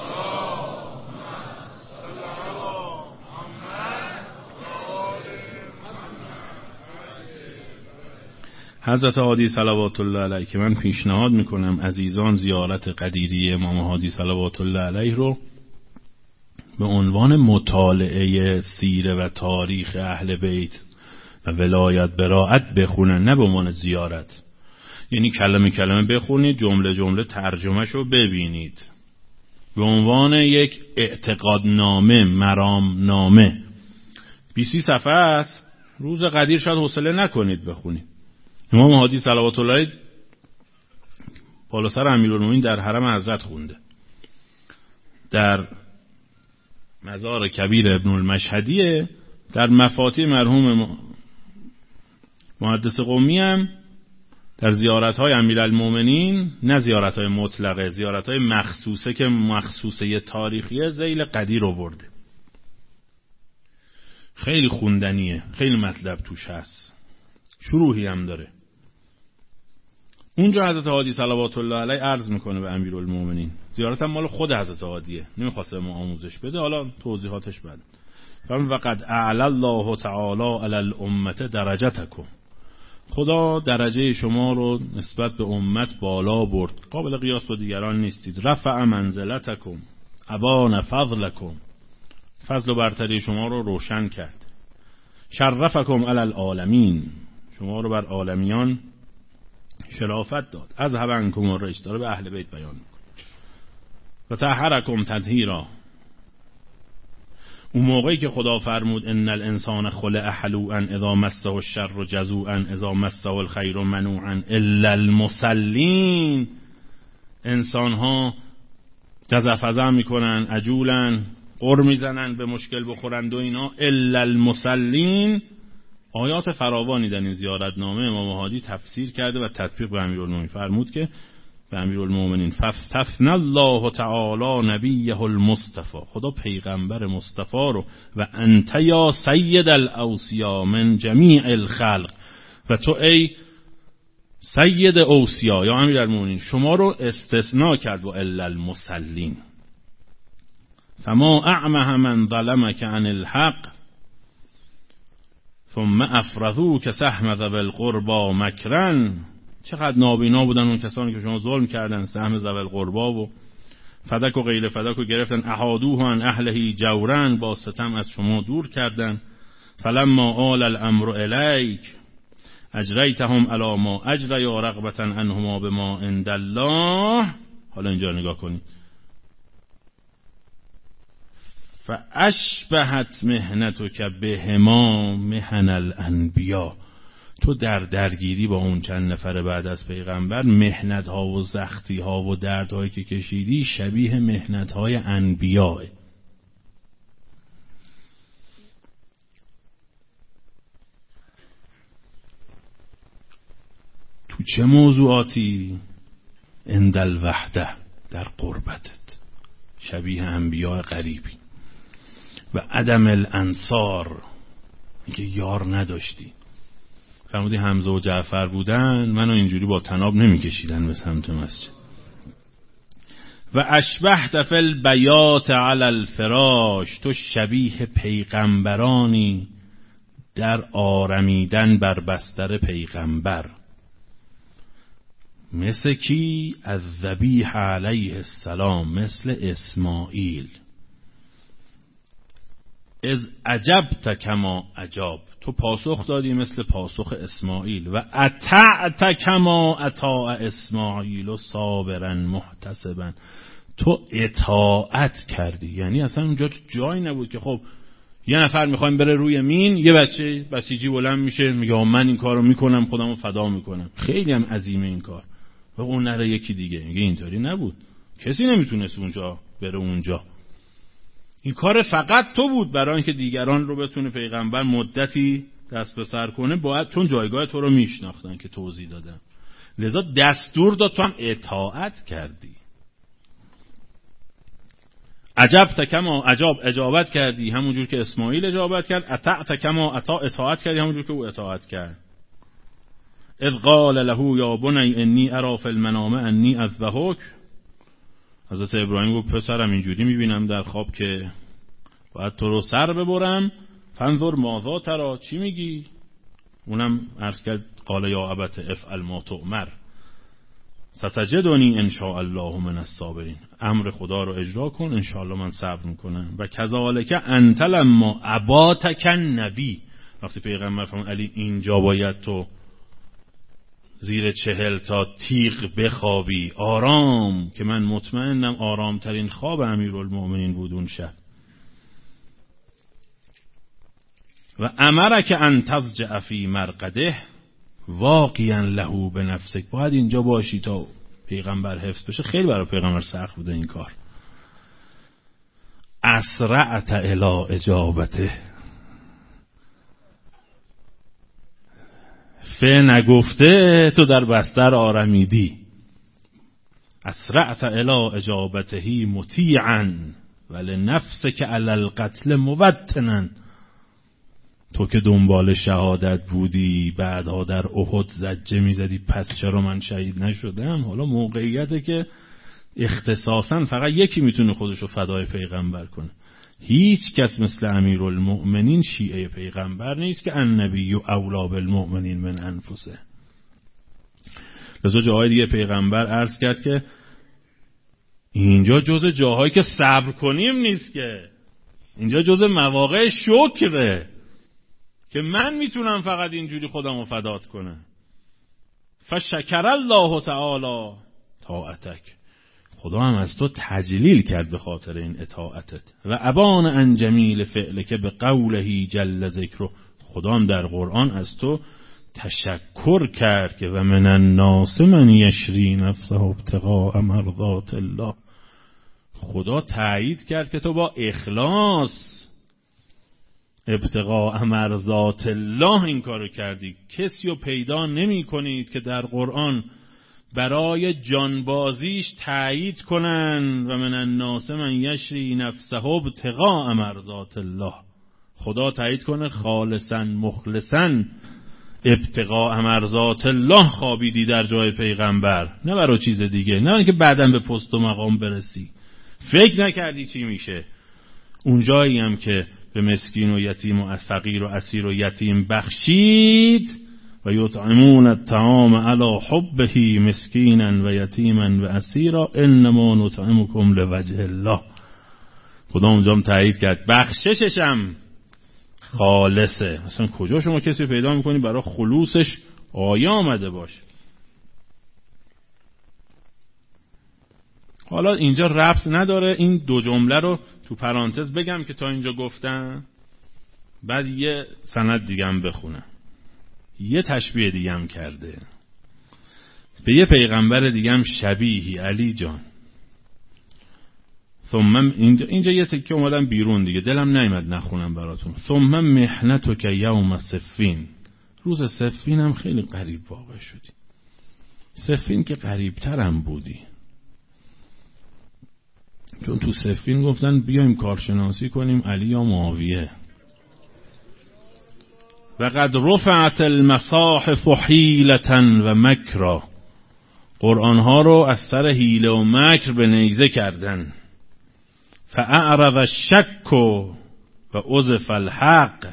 حضرت هادی صلوات الله علیه که من پیشنهاد میکنم عزیزان زیارت قدیری امام هادی صلوات الله علیه رو به عنوان مطالعه سیره و تاریخ اهل بیت و ولایت براءت بخونن، نه به عنوان زیارت. یعنی کلمه کلمه بخونید، جمله جمله ترجمهش رو ببینید، به عنوان یک اعتقادنامه، مرامنامه. بیست صفحه است، روز قدیر شاید حوصله نکنید بخونید. امام هادی صلوات الله علیه بالا سر امیرالمومنین در حرم حضرت خونده، در مزار کبیر ابن المشهدیه، در مفاتیح مرحوم محدث قمی هم در زیارت‌های امیرالمومنین، نه زیارت‌های مطلقه، زیارت‌های مخصوصه که مخصوصه تاریخیه، ذیل قدیر آورده. خیلی خوندنیه، خیلی مطلب توش هست، شروحی هم داره. اونجا حضرت هادی صلوات الله علیه عرض میکنه به امیرالمومنین، زیارت هم مال خود حضرت هادیه، نمیخواسته ما آموزش بده، حالا توضیحاتش بعد. فرمود وقد اعلی الله تعالی علی الامه درجتکم، خدا درجه شما رو نسبت به امت بالا برد، قابل قیاس با دیگران نیستید. رفع منزلتکم ابان فضلکم، فضل و برتری شما رو روشن کرد. شرفکم علی العالمین، شما رو بر عالمیان شرافت داد. از هبنکم الرجس، داره به اهل بیت بیان میکنه. و طهرکم تطهیرا، اون موقعی که خدا فرمود ان الانسان خلق هلوعا اذا مسه الشر جزوعا اذا مسه الخیر منوعا الا المصلین، انسان ها جزع میکنن، عجولن، قر میزنن به مشکل بخورند و اینا، الا المصلین. آیات فراوانی در این زیارتنامه امام هادی تفسیر کرده و تطبیق به امیرالمومنین فرمود که به امیرالمومنین فاستثنى الله تعالی نبیه المصطفى، خدا پیغمبر مصطفی رو، و انت یا سید الاوصیا من جمیع الخلق، و تو ای سید اوصیا یا امیرالمومنین شما رو استثناء کرد با الا المصلین. فما اعمه من ظلمك عن الحق ثم افرضوک سهم ذوی القربى مکرا، چقدر نابینا بودن اون کسانی که شما ظلم کردن، سهم ذوی القربى و فدک و غیر فدک رو گرفتن، احادوه عن اهله جورا، با ستم از شما دور کردن. فلما آل الامر الیک اجریتهم علی ما اجری رغبتا عنهما بما عند الله. حالا اینجا نگاه کنید. فاشبهت مهنتک بهما محن الانبیا، تو در درگیری با اون چند نفر بعد از پیغمبر، محنت ها و زختی ها و درد هایی که کشیدی شبیه محنت های انبیاء. تو چه موضوعاتی؟ عند الوحده، در قربتت شبیه انبیاء غریبی. و عدم الانصار، که یار نداشتی. فرمودی حمزه و جعفر بودن، منو اینجوری با تناب نمیکشیدن به سمت مسجد. و اشبهت فی البیات علی الفراش، تو شبیه پیغمبرانی در آرمیدن بر بستر پیغمبر. مثل کی؟ از ذبیح علیه السلام، مثل اسماعیل. از عجبت کما عجاب، تو پاسخ دادی مثل پاسخ اسماعیل. و اطعت کما اطاع اسماعیل و صابرا محتسبا، تو اطاعت کردی. یعنی اصلا اونجا تو جای نبود که خب یه نفر میخوایم بره روی مین، یه بچه بسیجی بلند میشه میگه من این کارو میکنم، خودمو فدا میکنم، خیلی هم عظیمه این کار، و اون نره یکی دیگه. میگه اینطوری نبود، کسی نمیتونست اونجا بره اونجا. این کار فقط تو بود برای اینکه دیگران رو بتونه پیغمبر مدتی دست به سر کنه، باید چون جایگاه تو رو میشناختن که توضیح دادم، لذا دستور داد، تو هم اطاعت کردی. عجبت کما عجاب اجابت کردی همونجور که اسماعیل اجابت کرد، اطعت کما اطاع اطاعت کردی همونجور که او اطاعت کرد. اذ قال له یا بنی انی ارا فی المنام انی اذبحک، حضرت ابراهیم گفت پسرم اینجوری میبینم در خواب که باید تو رو سر ببرم، فانظر ماذا ترا، چی میگی؟ اونم عرض کرد قال یا ابت افعل ما تؤمر ستجدنی ان شاء الله من الصابرین، امر خدا رو اجرا کن ان شاء الله من صبر میکنم. و کذالک انت لما اباتک النبی، وقتی پیغمبر فرمود علی اینجا باید تو زیر چهل تا تیغ بخوابی آرام، که من مطمئنم آرامترین خواب امیرالمؤمنین بود اون شب. و امرک ان تضجع فی مرقده واقعا له بنفسک، باید اینجا باشی تا پیغمبر حفظ بشه. خیلی برای پیغمبر سخت بوده این کار. اسرعت الی اجابته، ف نگفته تو در بستر آرمیدی. اسرعت الی اجابته مطیعا ولنفسک علی القتل موطنا، تو که دنبال شهادت بودی بعدها در احد زجه میزدی پس چرا من شهید نشدم. حالا موقعیته که اختصاصا فقط یکی میتونه خودشو فدای پیغمبر کنه. هیچ کس مثل امیرالمؤمنین شیعه پیغمبر نیست که النبی اولا بالمؤمنین من انفسه. لذا جاهای دیگه پیغمبر عرض کرد که اینجا جز جاهایی که صبر کنیم نیست، که اینجا جز مواقع شکره که من میتونم فقط اینجوری خودمو فدات کنم. فشکر الله تعالی طاعتک، خدا هم از تو تجلیل کرد به خاطر این اطاعتت. و ابان ان جمیل فعلک به قوله جل ذکره، خدا هم در قرآن از تو تشکر کرد که و من الناس من یشری نفسه ابتغاء مرضات الله، خدا تایید کرد که تو با اخلاص ابتغاء مرضات الله این کارو کردی. کسی رو پیدا نمی کنید که در قرآن برای جانبازیش تایید کنن و من الناس من یشری نفسه ابتغاء مرضات الله، خدا تایید کنه خالصا مخلصا ابتغاء مرضات الله خوابیدی در جای پیغمبر، نه برای چیز دیگه، نه اینکه بعداً به پست و مقام برسی. فکر نکردی چی میشه. اون جایی هم که به مسکین و یتیم و فقیر و اسیر و یتیم بخشید و یطعمون الطعام علی حبه مسکینا و یتیما و اسیرا انما نطعمکم لوجه الله، خدا اونجا هم تایید کرد بخشششم خالصه. مثلا کجا شما کسی پیدا میکنی برای خلوصش آیه آمده باشه؟ حالا اینجا ربط نداره، این دو جمله رو تو پرانتز بگم که تا اینجا گفتم، بعد یه سند دیگه هم بخونم. یه تشبیه دیگه هم کرده به یه پیغمبر دیگه هم شبیهی، علی جان. ثم اینجا, اینجا یه تکه اومدم بیرون دیگه، دلم نیامد نخونم براتون. ثم محنتک یوم صفین، روز صفین هم خیلی قریب واقع شدی. صفین که قریب ترم بودی، چون تو صفین گفتن بیایم کارشناسی کنیم علی یا معاویه. و قد رفعت المصاحف حیلة و مکرا، قرآن ها رو از سر حیله و مکر به نیزه کردن. فاعرض الشک و اضف الحق،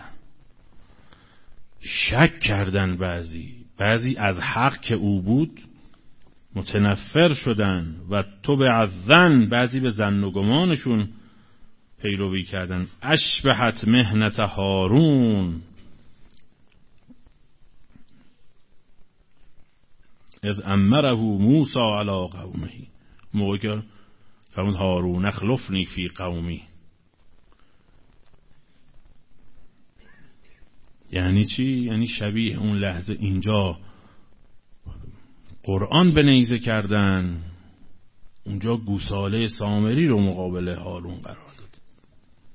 شک کردن بعضی بعضی از حق که او بود متنفر شدن. و تو به الظن، بعضی به ظن و گمانشون پیروی کردن. اشبهت مهنت هارون اذ امره موسی علی قومه، موقع که فرمود هارون اخلفنی فی قومی. یعنی چی؟ یعنی شبیه اون لحظه اینجا قرآن به نیزه کردن، اونجا گوساله سامری رو مقابل هارون قرار داد.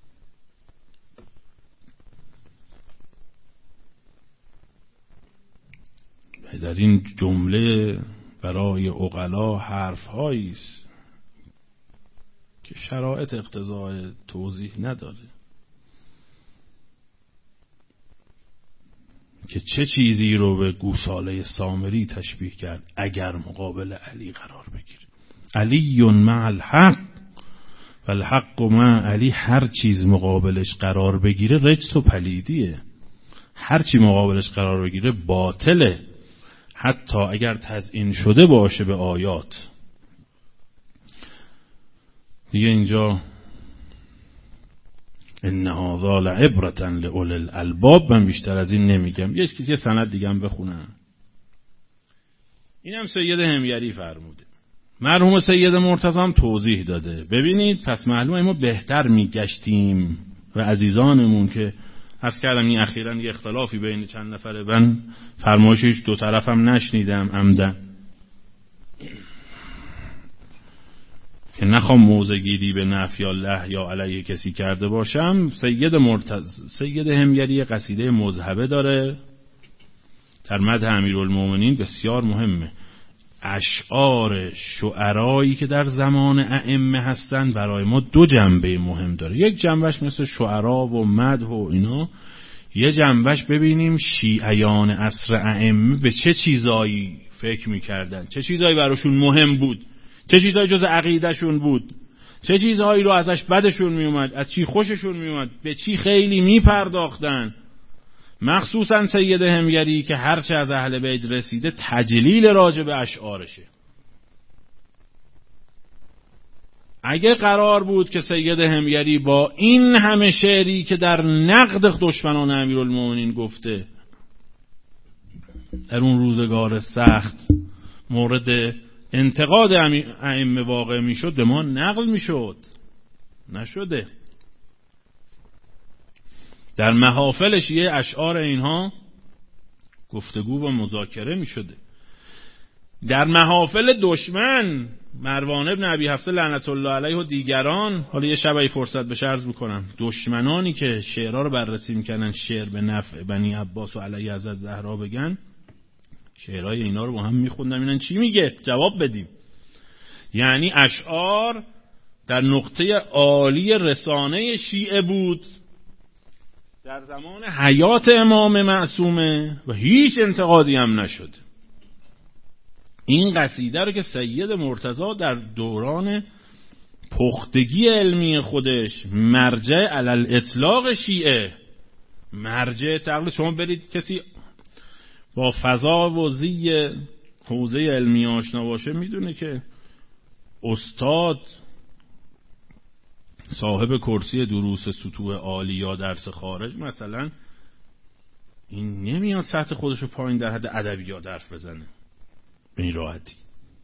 در این جمله برای عقلا حرف‌هایی است که شرایط اقتضای توضیح نداره، که چه چیزی رو به گوساله سامری تشبیه کرد اگر مقابل علی قرار بگیره. علی مع الحق و الحق مع علی. هر چیز مقابلش قرار بگیره رجس و پلیدیه، هر چی مقابلش قرار بگیره باطله، حتی اگر تزیین شده باشه به آیات. دیگه اینجا ان هذا لعبرة لأولی الالباب، من بیشتر از این نمیگم. یه یه سند دیگه هم بخونم. اینم سید همیری فرموده، مرحوم سید مرتضی هم توضیح داده. ببینید پس معلومه ما بهتر میگشتیم و عزیزانمون که عرض کردم این اخیراً یه اختلافی بین چند نفره، من فرمایشش دو طرفم نشنیدم عمدن که نخوام موضع گیری به نفی الله یا علیه کسی کرده باشم. سید مرتضی سید همیری قصیده مذهبه داره در مدح امیرالمومنین، بسیار مهمه. اشعار شعرایی که در زمان ائمه هستن برای ما دو جنبه مهم داره. یک جنبش مثل شعرا و مدح و اینا، یه جنبش ببینیم شیعیان عصر ائمه به چه چیزایی فکر میکردن، چه چیزایی براشون مهم بود، چه چیزایی جز عقیدهشون بود، چه چیزهایی رو ازش بدشون میومد، از چی خوششون میومد، به چی خیلی میپرداختن. مخصوصا سید همیری که هرچه از اهل بیت رسیده تجلیل راجع به اشعارشه. اگه قرار بود که سید همیری با این همه شعری که در نقد دشمنان امیرالمومنین گفته در اون روزگار سخت مورد انتقاد ائمه واقع میشد، به ما نقل میشد، نشده. در محافلش یه اشعار اینها گفتگو و مذاکره می شده. در محافل دشمن مروان ابن ابی حفصه لعنت الله علیه و دیگران، حالا یه شبایی فرصت بشه عرض بکنم، دشمنانی که شعرها رو بررسی میکنن شعر به نفع بنی عباس و علیه حضرت زهرا بگن، شعرهای اینا رو با هم میخوندن اینن چی میگه جواب بدیم. یعنی اشعار در نقطه عالی رسانه شیعه بود در زمان حیات امام معصومه و هیچ انتقادی هم نشد. این قصیده رو که سید مرتضی در دوران پختگی علمی خودش مرجع علی اطلاق شیعه، مرجع تقلید، شما برید کسی با فضا و زی حوزه علمی آشنا باشه میدونه که استاد صاحب کرسی دروس سطوح عالی یا درس خارج مثلا این نمیاد سطح خودشو پایین در حد ادبیات حرف بزنه به این راحتی.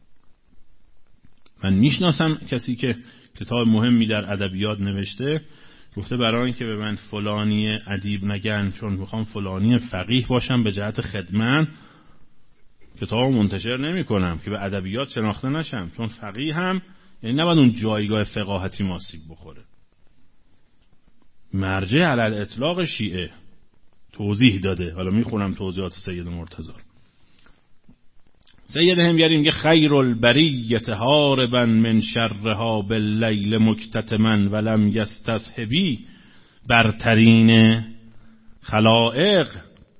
من میشناسم کسی که کتاب مهمی در ادبیات نوشته، گفته برای اینکه به من فلانی ادیب نگن چون میخوام فلانی فقیه باشم به جهت خدمت، کتابو منتشر نمی کنم که به ادبیات شناخته نشم، چون فقیه هم یعنی نباید اون جایگاه فقاهتی ماسیب بخوره. مرجع علی الاطلاق شیعه توضیح داده. حالا میخونم توضیحات سید مرتضی. سید همیری میگه خیر البریت هاربا من شرها باللیل مکتتما ولم یستصحبی، برترین خلائق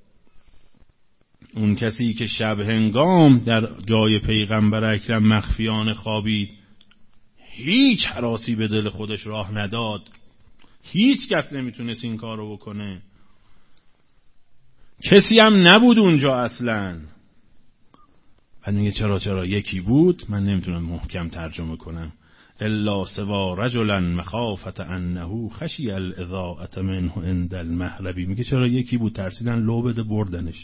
اون کسی که شب هنگام در جای پیغمبر اکرم مخفیانه خوابید، هیچ هراسی به دل خودش راه نداد، هیچ کس نمیتونست این کارو بکنه، کسی هم نبود اونجا اصلا. بعد میگه چرا چرا یکی بود، من نمیتونم محکم ترجمه کنم، الا سوا رجلا مخافت انه خشی الاضاءة منه عند المهربی. میگه چرا یکی بود، ترسیدن لو بده بردنش.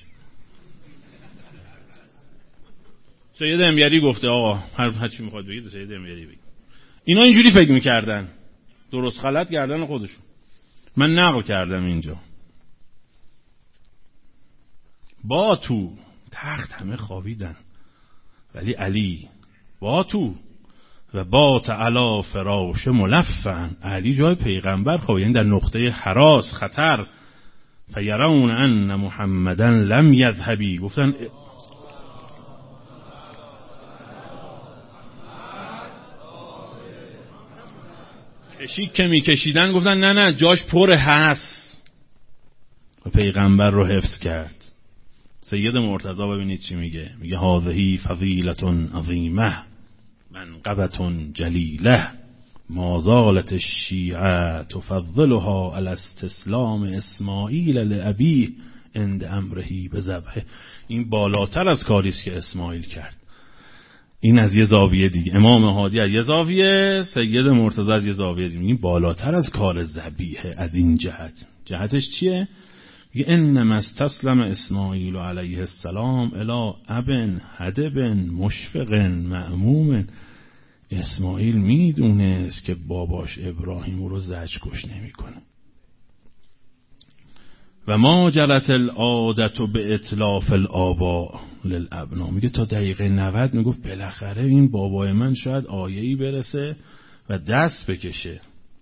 سید همیری گفته آقا هر هر چی میخواد بگید سید همیری بگید. اینا اینجوری فکر میکردن، درست غلط کردن خودشون. من نقل کردم اینجا. با تو تخت همه خوابیدن ولی علی با تو و با تعالی فراش ملفن، علی جای پیغمبر خواب، یعنی در نقطه هراس خطر. فیرون ان محمدن لم یذهبی، گفتن کشیک که میکشیدن گفتن نه نه جاش پر هست و پیغمبر رو حفظ کرد. سید مرتضی ببینید چی میگه، میگه هذه فضیلة عظیمه منقبة جلیله ما زالت الشیعه تفضلها علی استسلام اسماعیل لابیه عند امره بذبحه. این بالاتر از کاری است که اسماعیل کرد. این از یه زاویه دیگه، امام هادی از یه زاویه، سید مرتضی از یه زاویه دیگه. این بالاتر از کار ذبیحه. از این جهت، جهتش چیه؟ میگه انما استسلم اسماعیل علیه السلام الی ابن هدبن مشفقن معمومن. اسماعیل میدونست که باباش ابراهیم رو زجرکش نمیکنه. و ما جرت العادت به اتلاف الآباء للابنا. میگه تا دقیقه نود میگفت بالاخره این بابای من شاید آیه‌ای برسه و دست بکشه.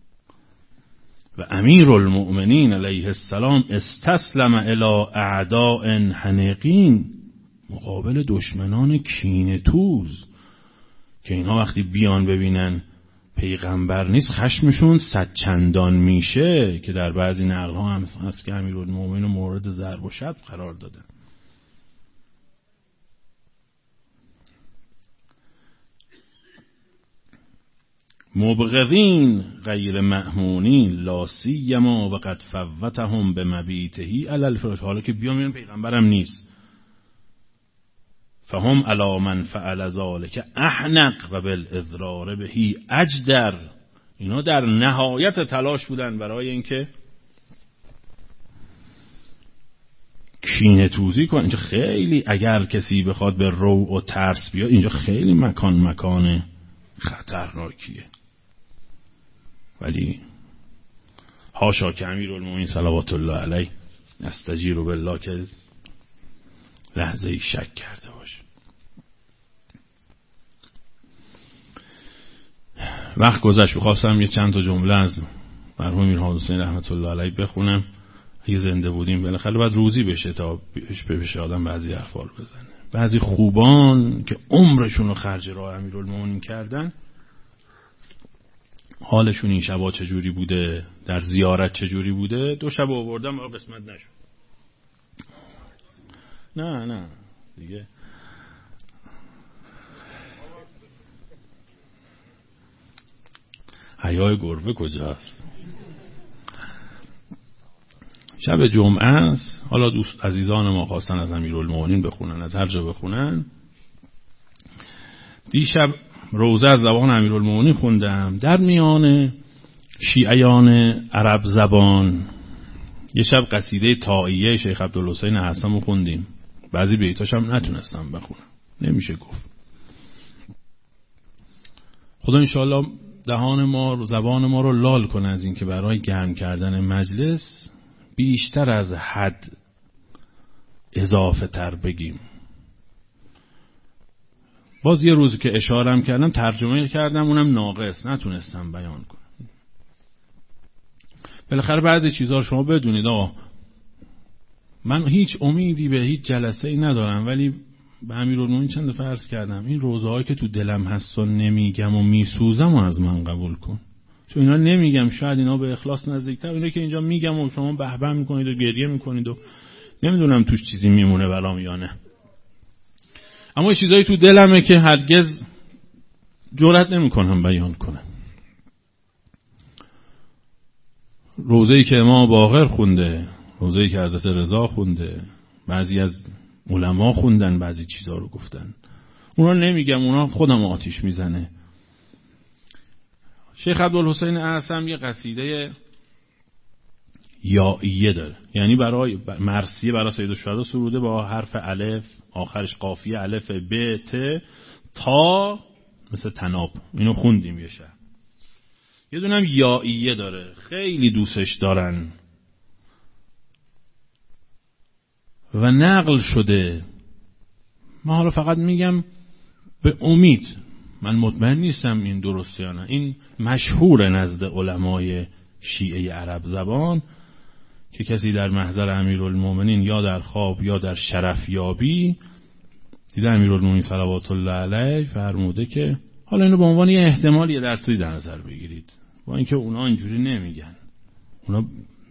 و امیر المؤمنین علیه السلام استسلم الی اعداء حنقین، مقابل دشمنان کینه توز که اینا وقتی بیان ببینن پیغمبر نیست خشمشون صد چندان میشه، که در بعضی نقل ها هم هست که امیرالمومنین مورد ضرب و شتم قرار دادن. مبغضین غیر مأمونین لا سیما و قد فوتهم بمبیته علی الفراش. حالا که بیان میبینن پیغمبرم نیست، فهم علی من فعل ذلک احنق و بالاضرار بهی اجدر. اینا در نهایت تلاش بودن برای اینکه کینه توزی کنن. اینجا خیلی اگر کسی بخواد به رو و ترس بیاد، اینجا خیلی مکان مکان خطرناکیه. ولی حاشا که امیرالمومنین صلوات الله علیه نستجیر بالله که لحظه ای شک کرده باشه. وقت گذشت، خواستم یه چند تا جمله از مرحوم میرحسین حسین رحمت الله علیه بخونم. اگه زنده بودیم بالاخره باید روزی بشه تا بشه آدم بعضی حرفا رو بزنه. بعضی خوبان که عمرشون رو خرج راه امیرالمومنین کردن، حالشون این شبا چجوری بوده، در زیارت چجوری بوده. دو شب آوردم و قسمت نشد. نه نه دیگه حیای گربه کجاست؟ شب جمعه است. حالا دوست عزیزان ما خواستن از امیرالمومنین بخونن، از هر جا بخونن. دیشب روزه از زبان امیرالمومنین خوندم. در میان شیعیان عرب زبان یه شب قصیده طائیه شیخ عبدالحسین حسن رو خوندیم. بعضی بیتاش هم نتونستم بخونم، نمیشه گفت. خدا انشاءالله دهان ما رو، زبان ما رو لال کنه از این که برای گرم کردن مجلس بیشتر از حد اضافه تر بگیم. باز یه روز که اشارم کردم ترجمه کردم، اونم ناقص، نتونستم بیان کنم. بالاخره بعضی چیزها شما بدونید آقا، من هیچ امیدی به هیچ جلسه ای ندارم، ولی به امیرالمومنین چند دفعه عرض کردم این روزهایی که تو دلم هست و نمیگم و میسوزم و از من قبول کن. چون اینا نمیگم شاید اینا به اخلاص نزدیکتر، اینا که اینجا میگم و شما بهبه میکنید و گریه میکنید و نمیدونم توش چیزی میمونه برام یا نه. اما چیزایی تو دلمه که هرگز جرئت نمیکنم بیان کنم. روزه‌ای که امام باقر خونده، روزه‌ای که حضرت رضا خونده، بعضی از علما خوندن، بعضی چیزا رو گفتن، اونا نمیگم، اونا خودم آتیش میزنه. شیخ عبدالحسین اعصم یه قصیده یائیه داره، یعنی برای مرثیه برای سید الشهدا سروده با حرف الف، آخرش قافیه الف ب ت تا مثل تناب. اینو خوندیم یه شب. یه دونم یائیه داره، خیلی دوستش دارن و نقل شده. ما حالا فقط میگم به امید، من مطمئن نیستم این درسته یا نه. این مشهور نزد علمای شیعه عرب زبان که کسی در محضر امیرالمومنین یا در خواب یا در شرفیابی دیده امیرالمومنین صلوات الله علیه فرموده که حالا اینو به عنوان یه احتمال یه درصدی در نظر بگیرید، با اینکه اونا اینجوری نمیگن. اونا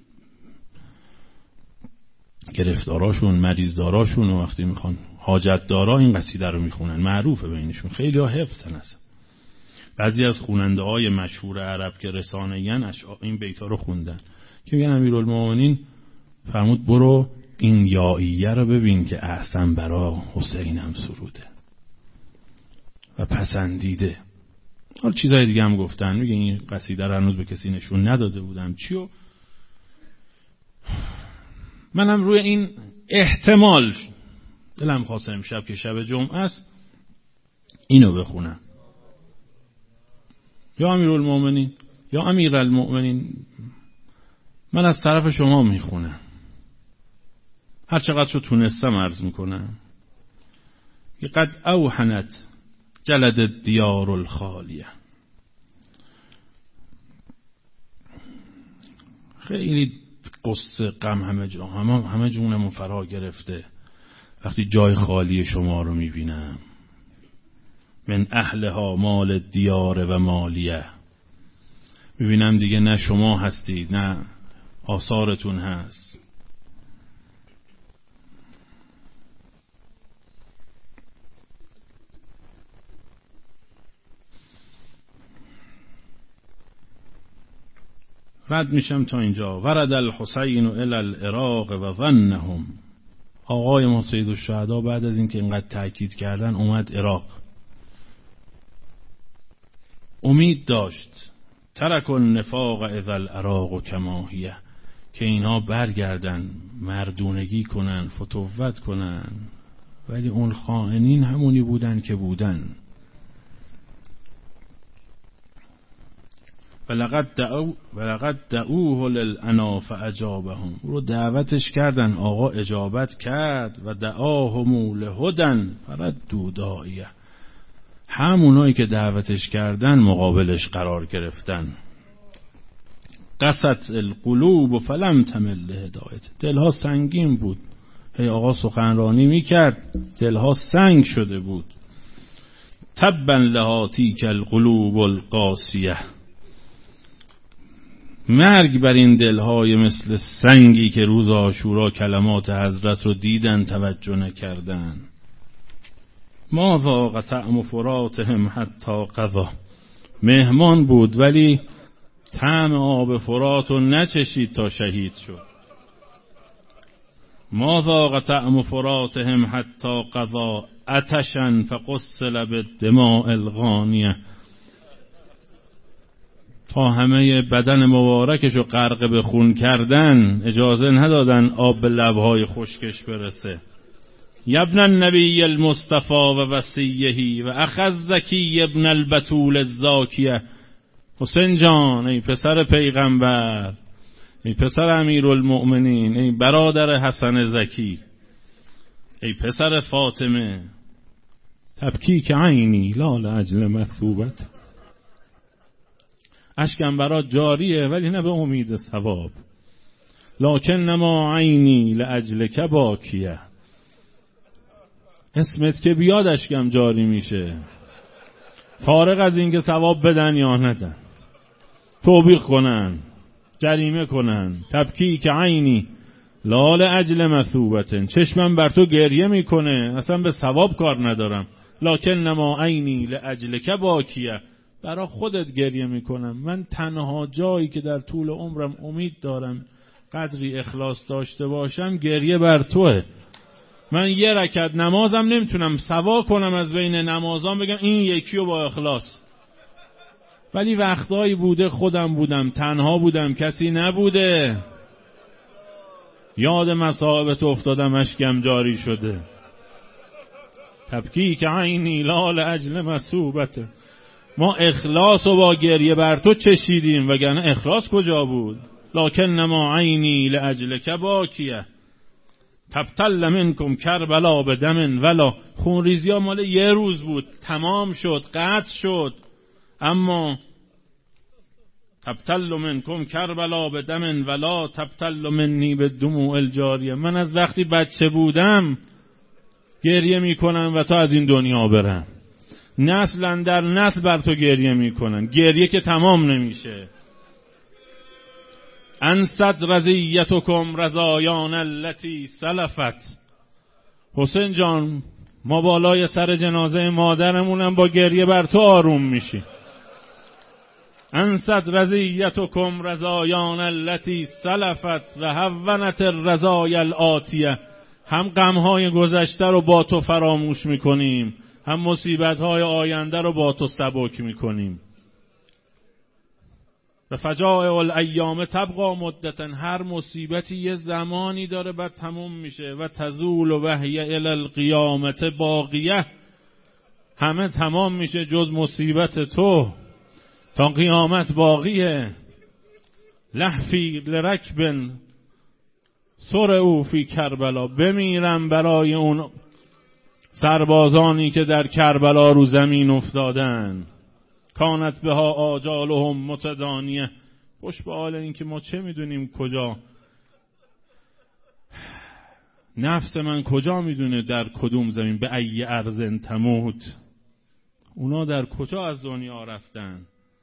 گرفتاراشون، مریضداراشون و وقتی میخوان حاجت دارا این قصیده رو میخونن، معروفه بینشون، خیلی ها حفظن اصلا. بعضی از خواننده های مشهور عرب که رسانه‌این این بیتا رو خوندن که میگن امیرالمومنین فرمود برو این یائیه رو ببین که احسن برا حسین هم سروده و پسندیده. حالا چیزای دیگه هم گفتن، میگه این قصیده رو هنوز به کسی نشون نداده بودم چیو. منم روی این احتمال دلم خواست امشب که شب جمعه است اینو بخونم. یا امیرالمومنین یا امیرالمومنین، من از طرف شما میخونم، هر چقدر شو تونستم عرض میکنم. قد اوحنت جلد الدیار الخالیه. خیلی قصه غم همه جا، همه, همه جونمون فرا گرفته وقتی جای خالی شما رو میبینم. من اهلها مال دیار و مالیه، میبینم دیگه نه شما هستید نه آثارتون هست. رد میشم تا اینجا. ورد الحسین الی العراق و ظنهم. آقای ما سید الشهدا بعد از اینکه اینقدر تاکید کردن اومد عراق، امید داشت ترک النفاق اذا العراق کما هی، که اینا برگردن مردونگی کنن فتوت کنن، ولی اون خائنین همونی بودن که بودن. ولقد دعو ولقد دعوه للعنا فاجابهم. رو دعوتش کردن، آقا اجابت کرد. و دعاهم لهدن فردوا داعیه. همونایی که دعوتش کردن مقابلش قرار گرفتن. قست القلوب فلم تمل لهدایت. دلها سنگین بود، هی آقا سخنرانی میکرد دلها سنگ شده بود. تبا لها تیک القلوب القاسیه. مرگ بر این دلهای مثل سنگی که روز عاشورا کلمات حضرت رو دیدن توجه نکردن. ما ذاق طعم فراتهم حتی قضا. مهمان بود ولی طعم آب فرات رو نچشید تا شهید شد. ما ذاق طعم فراتهم حتی قضا عطشا فقسل بالدماء الغانیه. تا همه بدن مبارکش رو غرق به خون کردن اجازه ندادن آب به لبهای خشکش برسه. یبن النبی المصطفى و وصیهی و اخذ زکی ابن البتول الزاکیه. حسین جان، ای پسر پیغمبر، ای پسر امیرالمؤمنین، ای برادر حسن زکی، ای پسر فاطمه، تبکی که عینی لا لاجل مثوبت. اشکم برات جاریه ولی نه به امید ثواب. لکن نما عینی لاجلک باکیه. اسمت که بیاد اشکم جاری میشه، فارغ از اینکه ثواب بدن یا ندن، توبیخ کنن، جریمه کنن. تبکی که عینی لا لاجل مثوبت. چشمم بر تو گریه میکنه، اصلا به ثواب کار ندارم. لکن نما عینی لاجلک باکیه. برای خودت گریه میکنم. من تنها جایی که در طول عمرم امید دارم قدری اخلاص داشته باشم گریه بر توه. من یه رکعت نمازم نمیتونم سوا کنم از بین نمازام بگم این یکی رو با اخلاص، ولی وقتایی بوده خودم بودم، تنها بودم، کسی نبوده، یاد مصائبت افتادم، اشکم جاری شده. تبکی که عینی لا لاجل مثوبت. ما اخلاص و با گریه بر تو چشیدیم، وگرنه اخلاص کجا بود؟ لکن نما عینی لاجلک باکیه. تبتل منکم کربلا بدم ولا. خونریزی ها مال یه روز بود، تمام شد، قطع شد. اما تبتل منکم کربلا بدم ولا تبتل منی بالدموع الجاریه. من از وقتی بچه بودم گریه میکنم و تا از این دنیا برم. نسل در نسل بر تو گریه میکنن، گریه که تمام نمیشه. انصت رضیتکم رضایان التي سلفت. حسین جان ما بالای سر جنازه مادرمونم با گریه بر تو آروم میشیم. انصت رضیتکم رضایان التي سلفت و هونت الرضای الآتیه. هم غمهای گذشته رو با تو فراموش میکنیم، هم مصیبتهای آینده رو با تو سبک میکنیم. و فجائع الایام تبقى مدتا. هر مصیبتی یه زمانی داره بعد تموم میشه. و تزول و وهی الی القیامت باقیه. همه تمام میشه جز مصیبت تو، تا قیامت باقیه. لحفی لرکبن سر او فی کربلا. بمیرم برای اون سربازانی که در کربلا رو زمین افتادن. کانت بها آجالهم متدانیه. خوش به حال این که ما چه میدونیم کجا نفس من کجا میدونه در کدوم زمین، به ای ارض تموت. اونا در کجا از دنیا رفتن.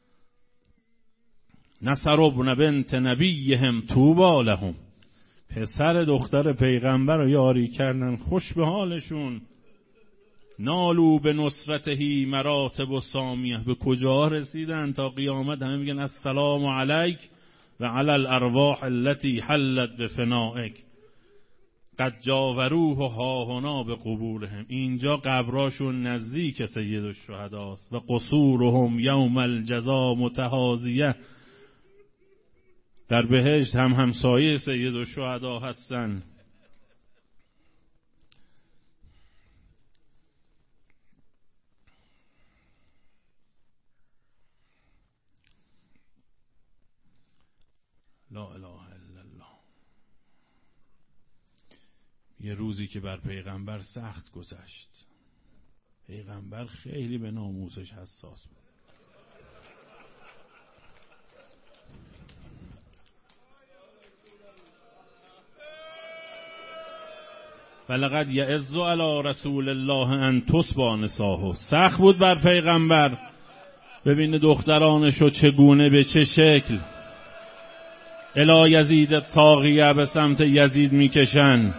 نصر ابن بنت نبیهم طوبی لهم. پسر دختر پیغمبر رو یاری کردن، خوش به حالشون. نالو به نصرتهی مراتب و سامیه. به کجا رسیدن تا قیامت همه میگن السلام علیک و علی الارواح التي حلت بفنائک. قد جاوروه هاهنا به قبورهم. اینجا قبراشون نزدیک سید الشهداست. و قصورهم یوم الجزا متحاذیه. در بهشت هم همسایه سید الشهدا هستن. لا اله الا الله. یه روزی که بر پیغمبر سخت گذشت. پیغمبر خیلی به ناموسش حساس بود. ولقد یعز علی رسول الله ان تصبا نساءه. سخت بود بر پیغمبر ببینه دخترانشو چگونه به چه شکل الی یزید طاغیه به سمت یزید میکشن.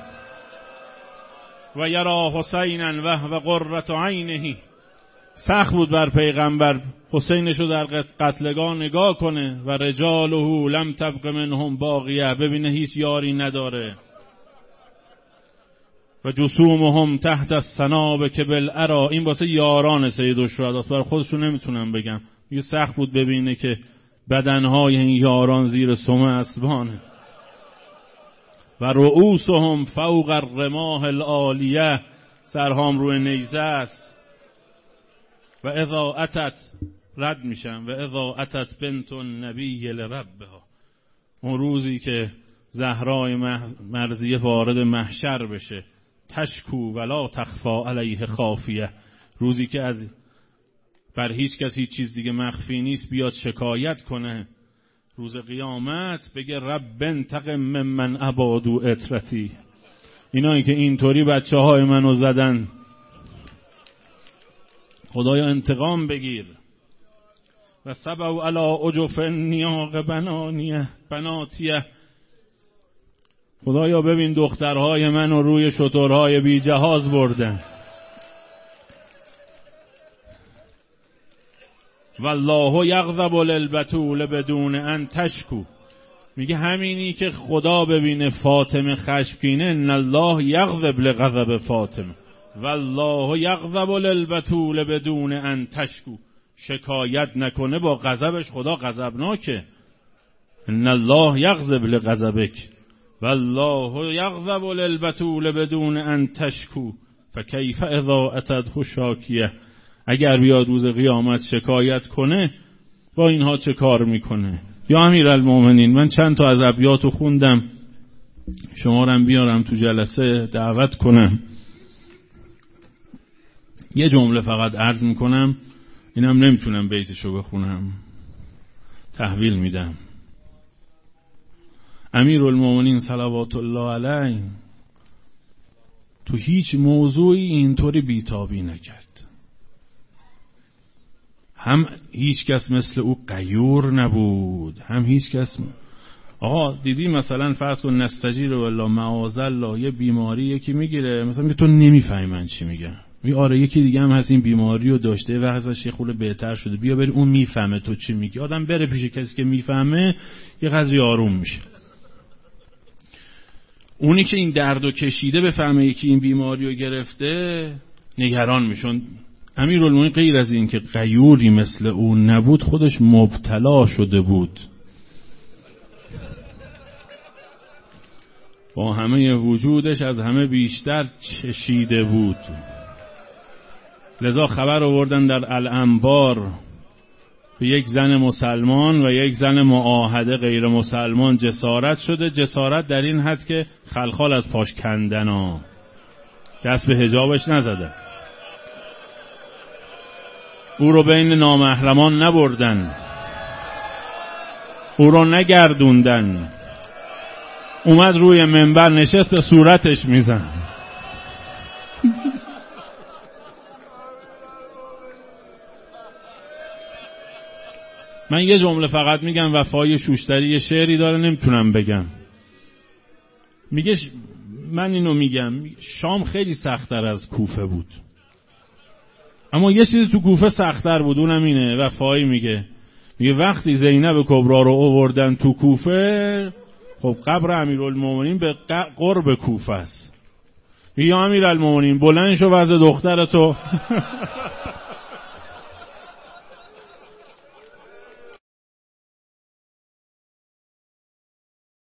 و یرا حسینا وهو قرة عینه. سخت بود بر پیغمبر حسینشو در قتلگاه نگاه کنه. و رجاله لم تبق منهم باقیه. ببینه هیچ یاری نداره. و جسومهم تحت السنابک بالعرا. این واسه یاران سید الشهداست، برای خودشون نمیتونم بگم. میگه سخت بود ببینه که بدنهای این یاران زیر سم اسبانه. و رؤوسهم فوق الرماح العالیه. سرهام روی نیزه است. و اذا اتت رد میشن. و اذا اتت بنت النبی لربها. اون روزی که زهرای مرضیه وارد محشر بشه. تشکو ولا تخفا علیه خافیه. روزی که از بر هیچ کسی چیز دیگه مخفی نیست بیاد شکایت کنه. روز قیامت بگه رب انتقم ممن ابادو اطرتی. اینایی که اینطوری بچه های منو زدن خدایا انتقام بگیر. و سبو علی عجف نیاق بنانیه بناتیه. خدایا ببین دخترهای منو روی شترهای بی جهاز بردن. والله یغضب للبتول بدون ان تشکو. میگه همینی که خدا ببینه فاطمه خشمگینه، ان الله یغضب لغضب فاطمه. والله یغضب للبتول بدون ان تشکو. شکایت نکنه با غضبش خدا غضبناکه. ان الله یغضب لغضبک والله یغضب للبتول بدون ان تشکو. فکیف اذا اتته شاکیه. اگر بیاد روز قیامت شکایت کنه با اینها چه کار میکنه؟ یا امیرالمومنین من چند تا از ابیاتو خوندم، شما رو بیارم تو جلسه دعوت کنم. یه جمله فقط عرض میکنم، اینم نمیتونم بیتشو بخونم، تحویل میدم. امیرالمومنین صلوات الله علیه تو هیچ موضوعی اینطوری بیتابی نکرد. هم هیچ کس مثل او غیور نبود، هم هیچ کس آقا دیدی مثلا فرض کن نستجیر والله معاذالله یه بیماری یکی میگیره، مثلا میگه تو نمیفهمی من چی میگم، می آره یکی دیگه هم هست این بیماری رو داشته و ازش یه خورده بهتر شده، بیا بری اون میفهمه تو چی میگی. آدم بره پیش کسی که میفهمه یه قضیه آروم میشه. اونی که این دردو کشیده بفهمه یکی این بیماری رو گرفته نگران میشن. امیرالمومنین غیر از این که غیوری مثل اون نبود، خودش مبتلا شده بود، با همه وجودش از همه بیشتر چشیده بود. لذا خبر آوردن در الانبار به یک زن مسلمان و یک زن معاهده غیر مسلمان جسارت شده. جسارت در این حد که خلخال از پاش کندن ها، دست به حجابش نزده، او رو بین نامحرمان نبردن، او رو نگردوندن، اومد روی منبر نشست به صورتش میزن. من یه جمله فقط میگم، وفای شوشتری یه شعری داره نمیتونم بگم، میگه ش... من اینو میگم شام خیلی سخت‌تر از کوفه بود، اما یه چیزی تو کوفه سخت‌تر بود، اونم اینه. وفایی میگه میگه وقتی زینب کبرا رو آوردن تو کوفه، خب قبر امیرالمومنین به قرب کوفه است، میگه امیرالمومنین بلند شو وضع دخترتو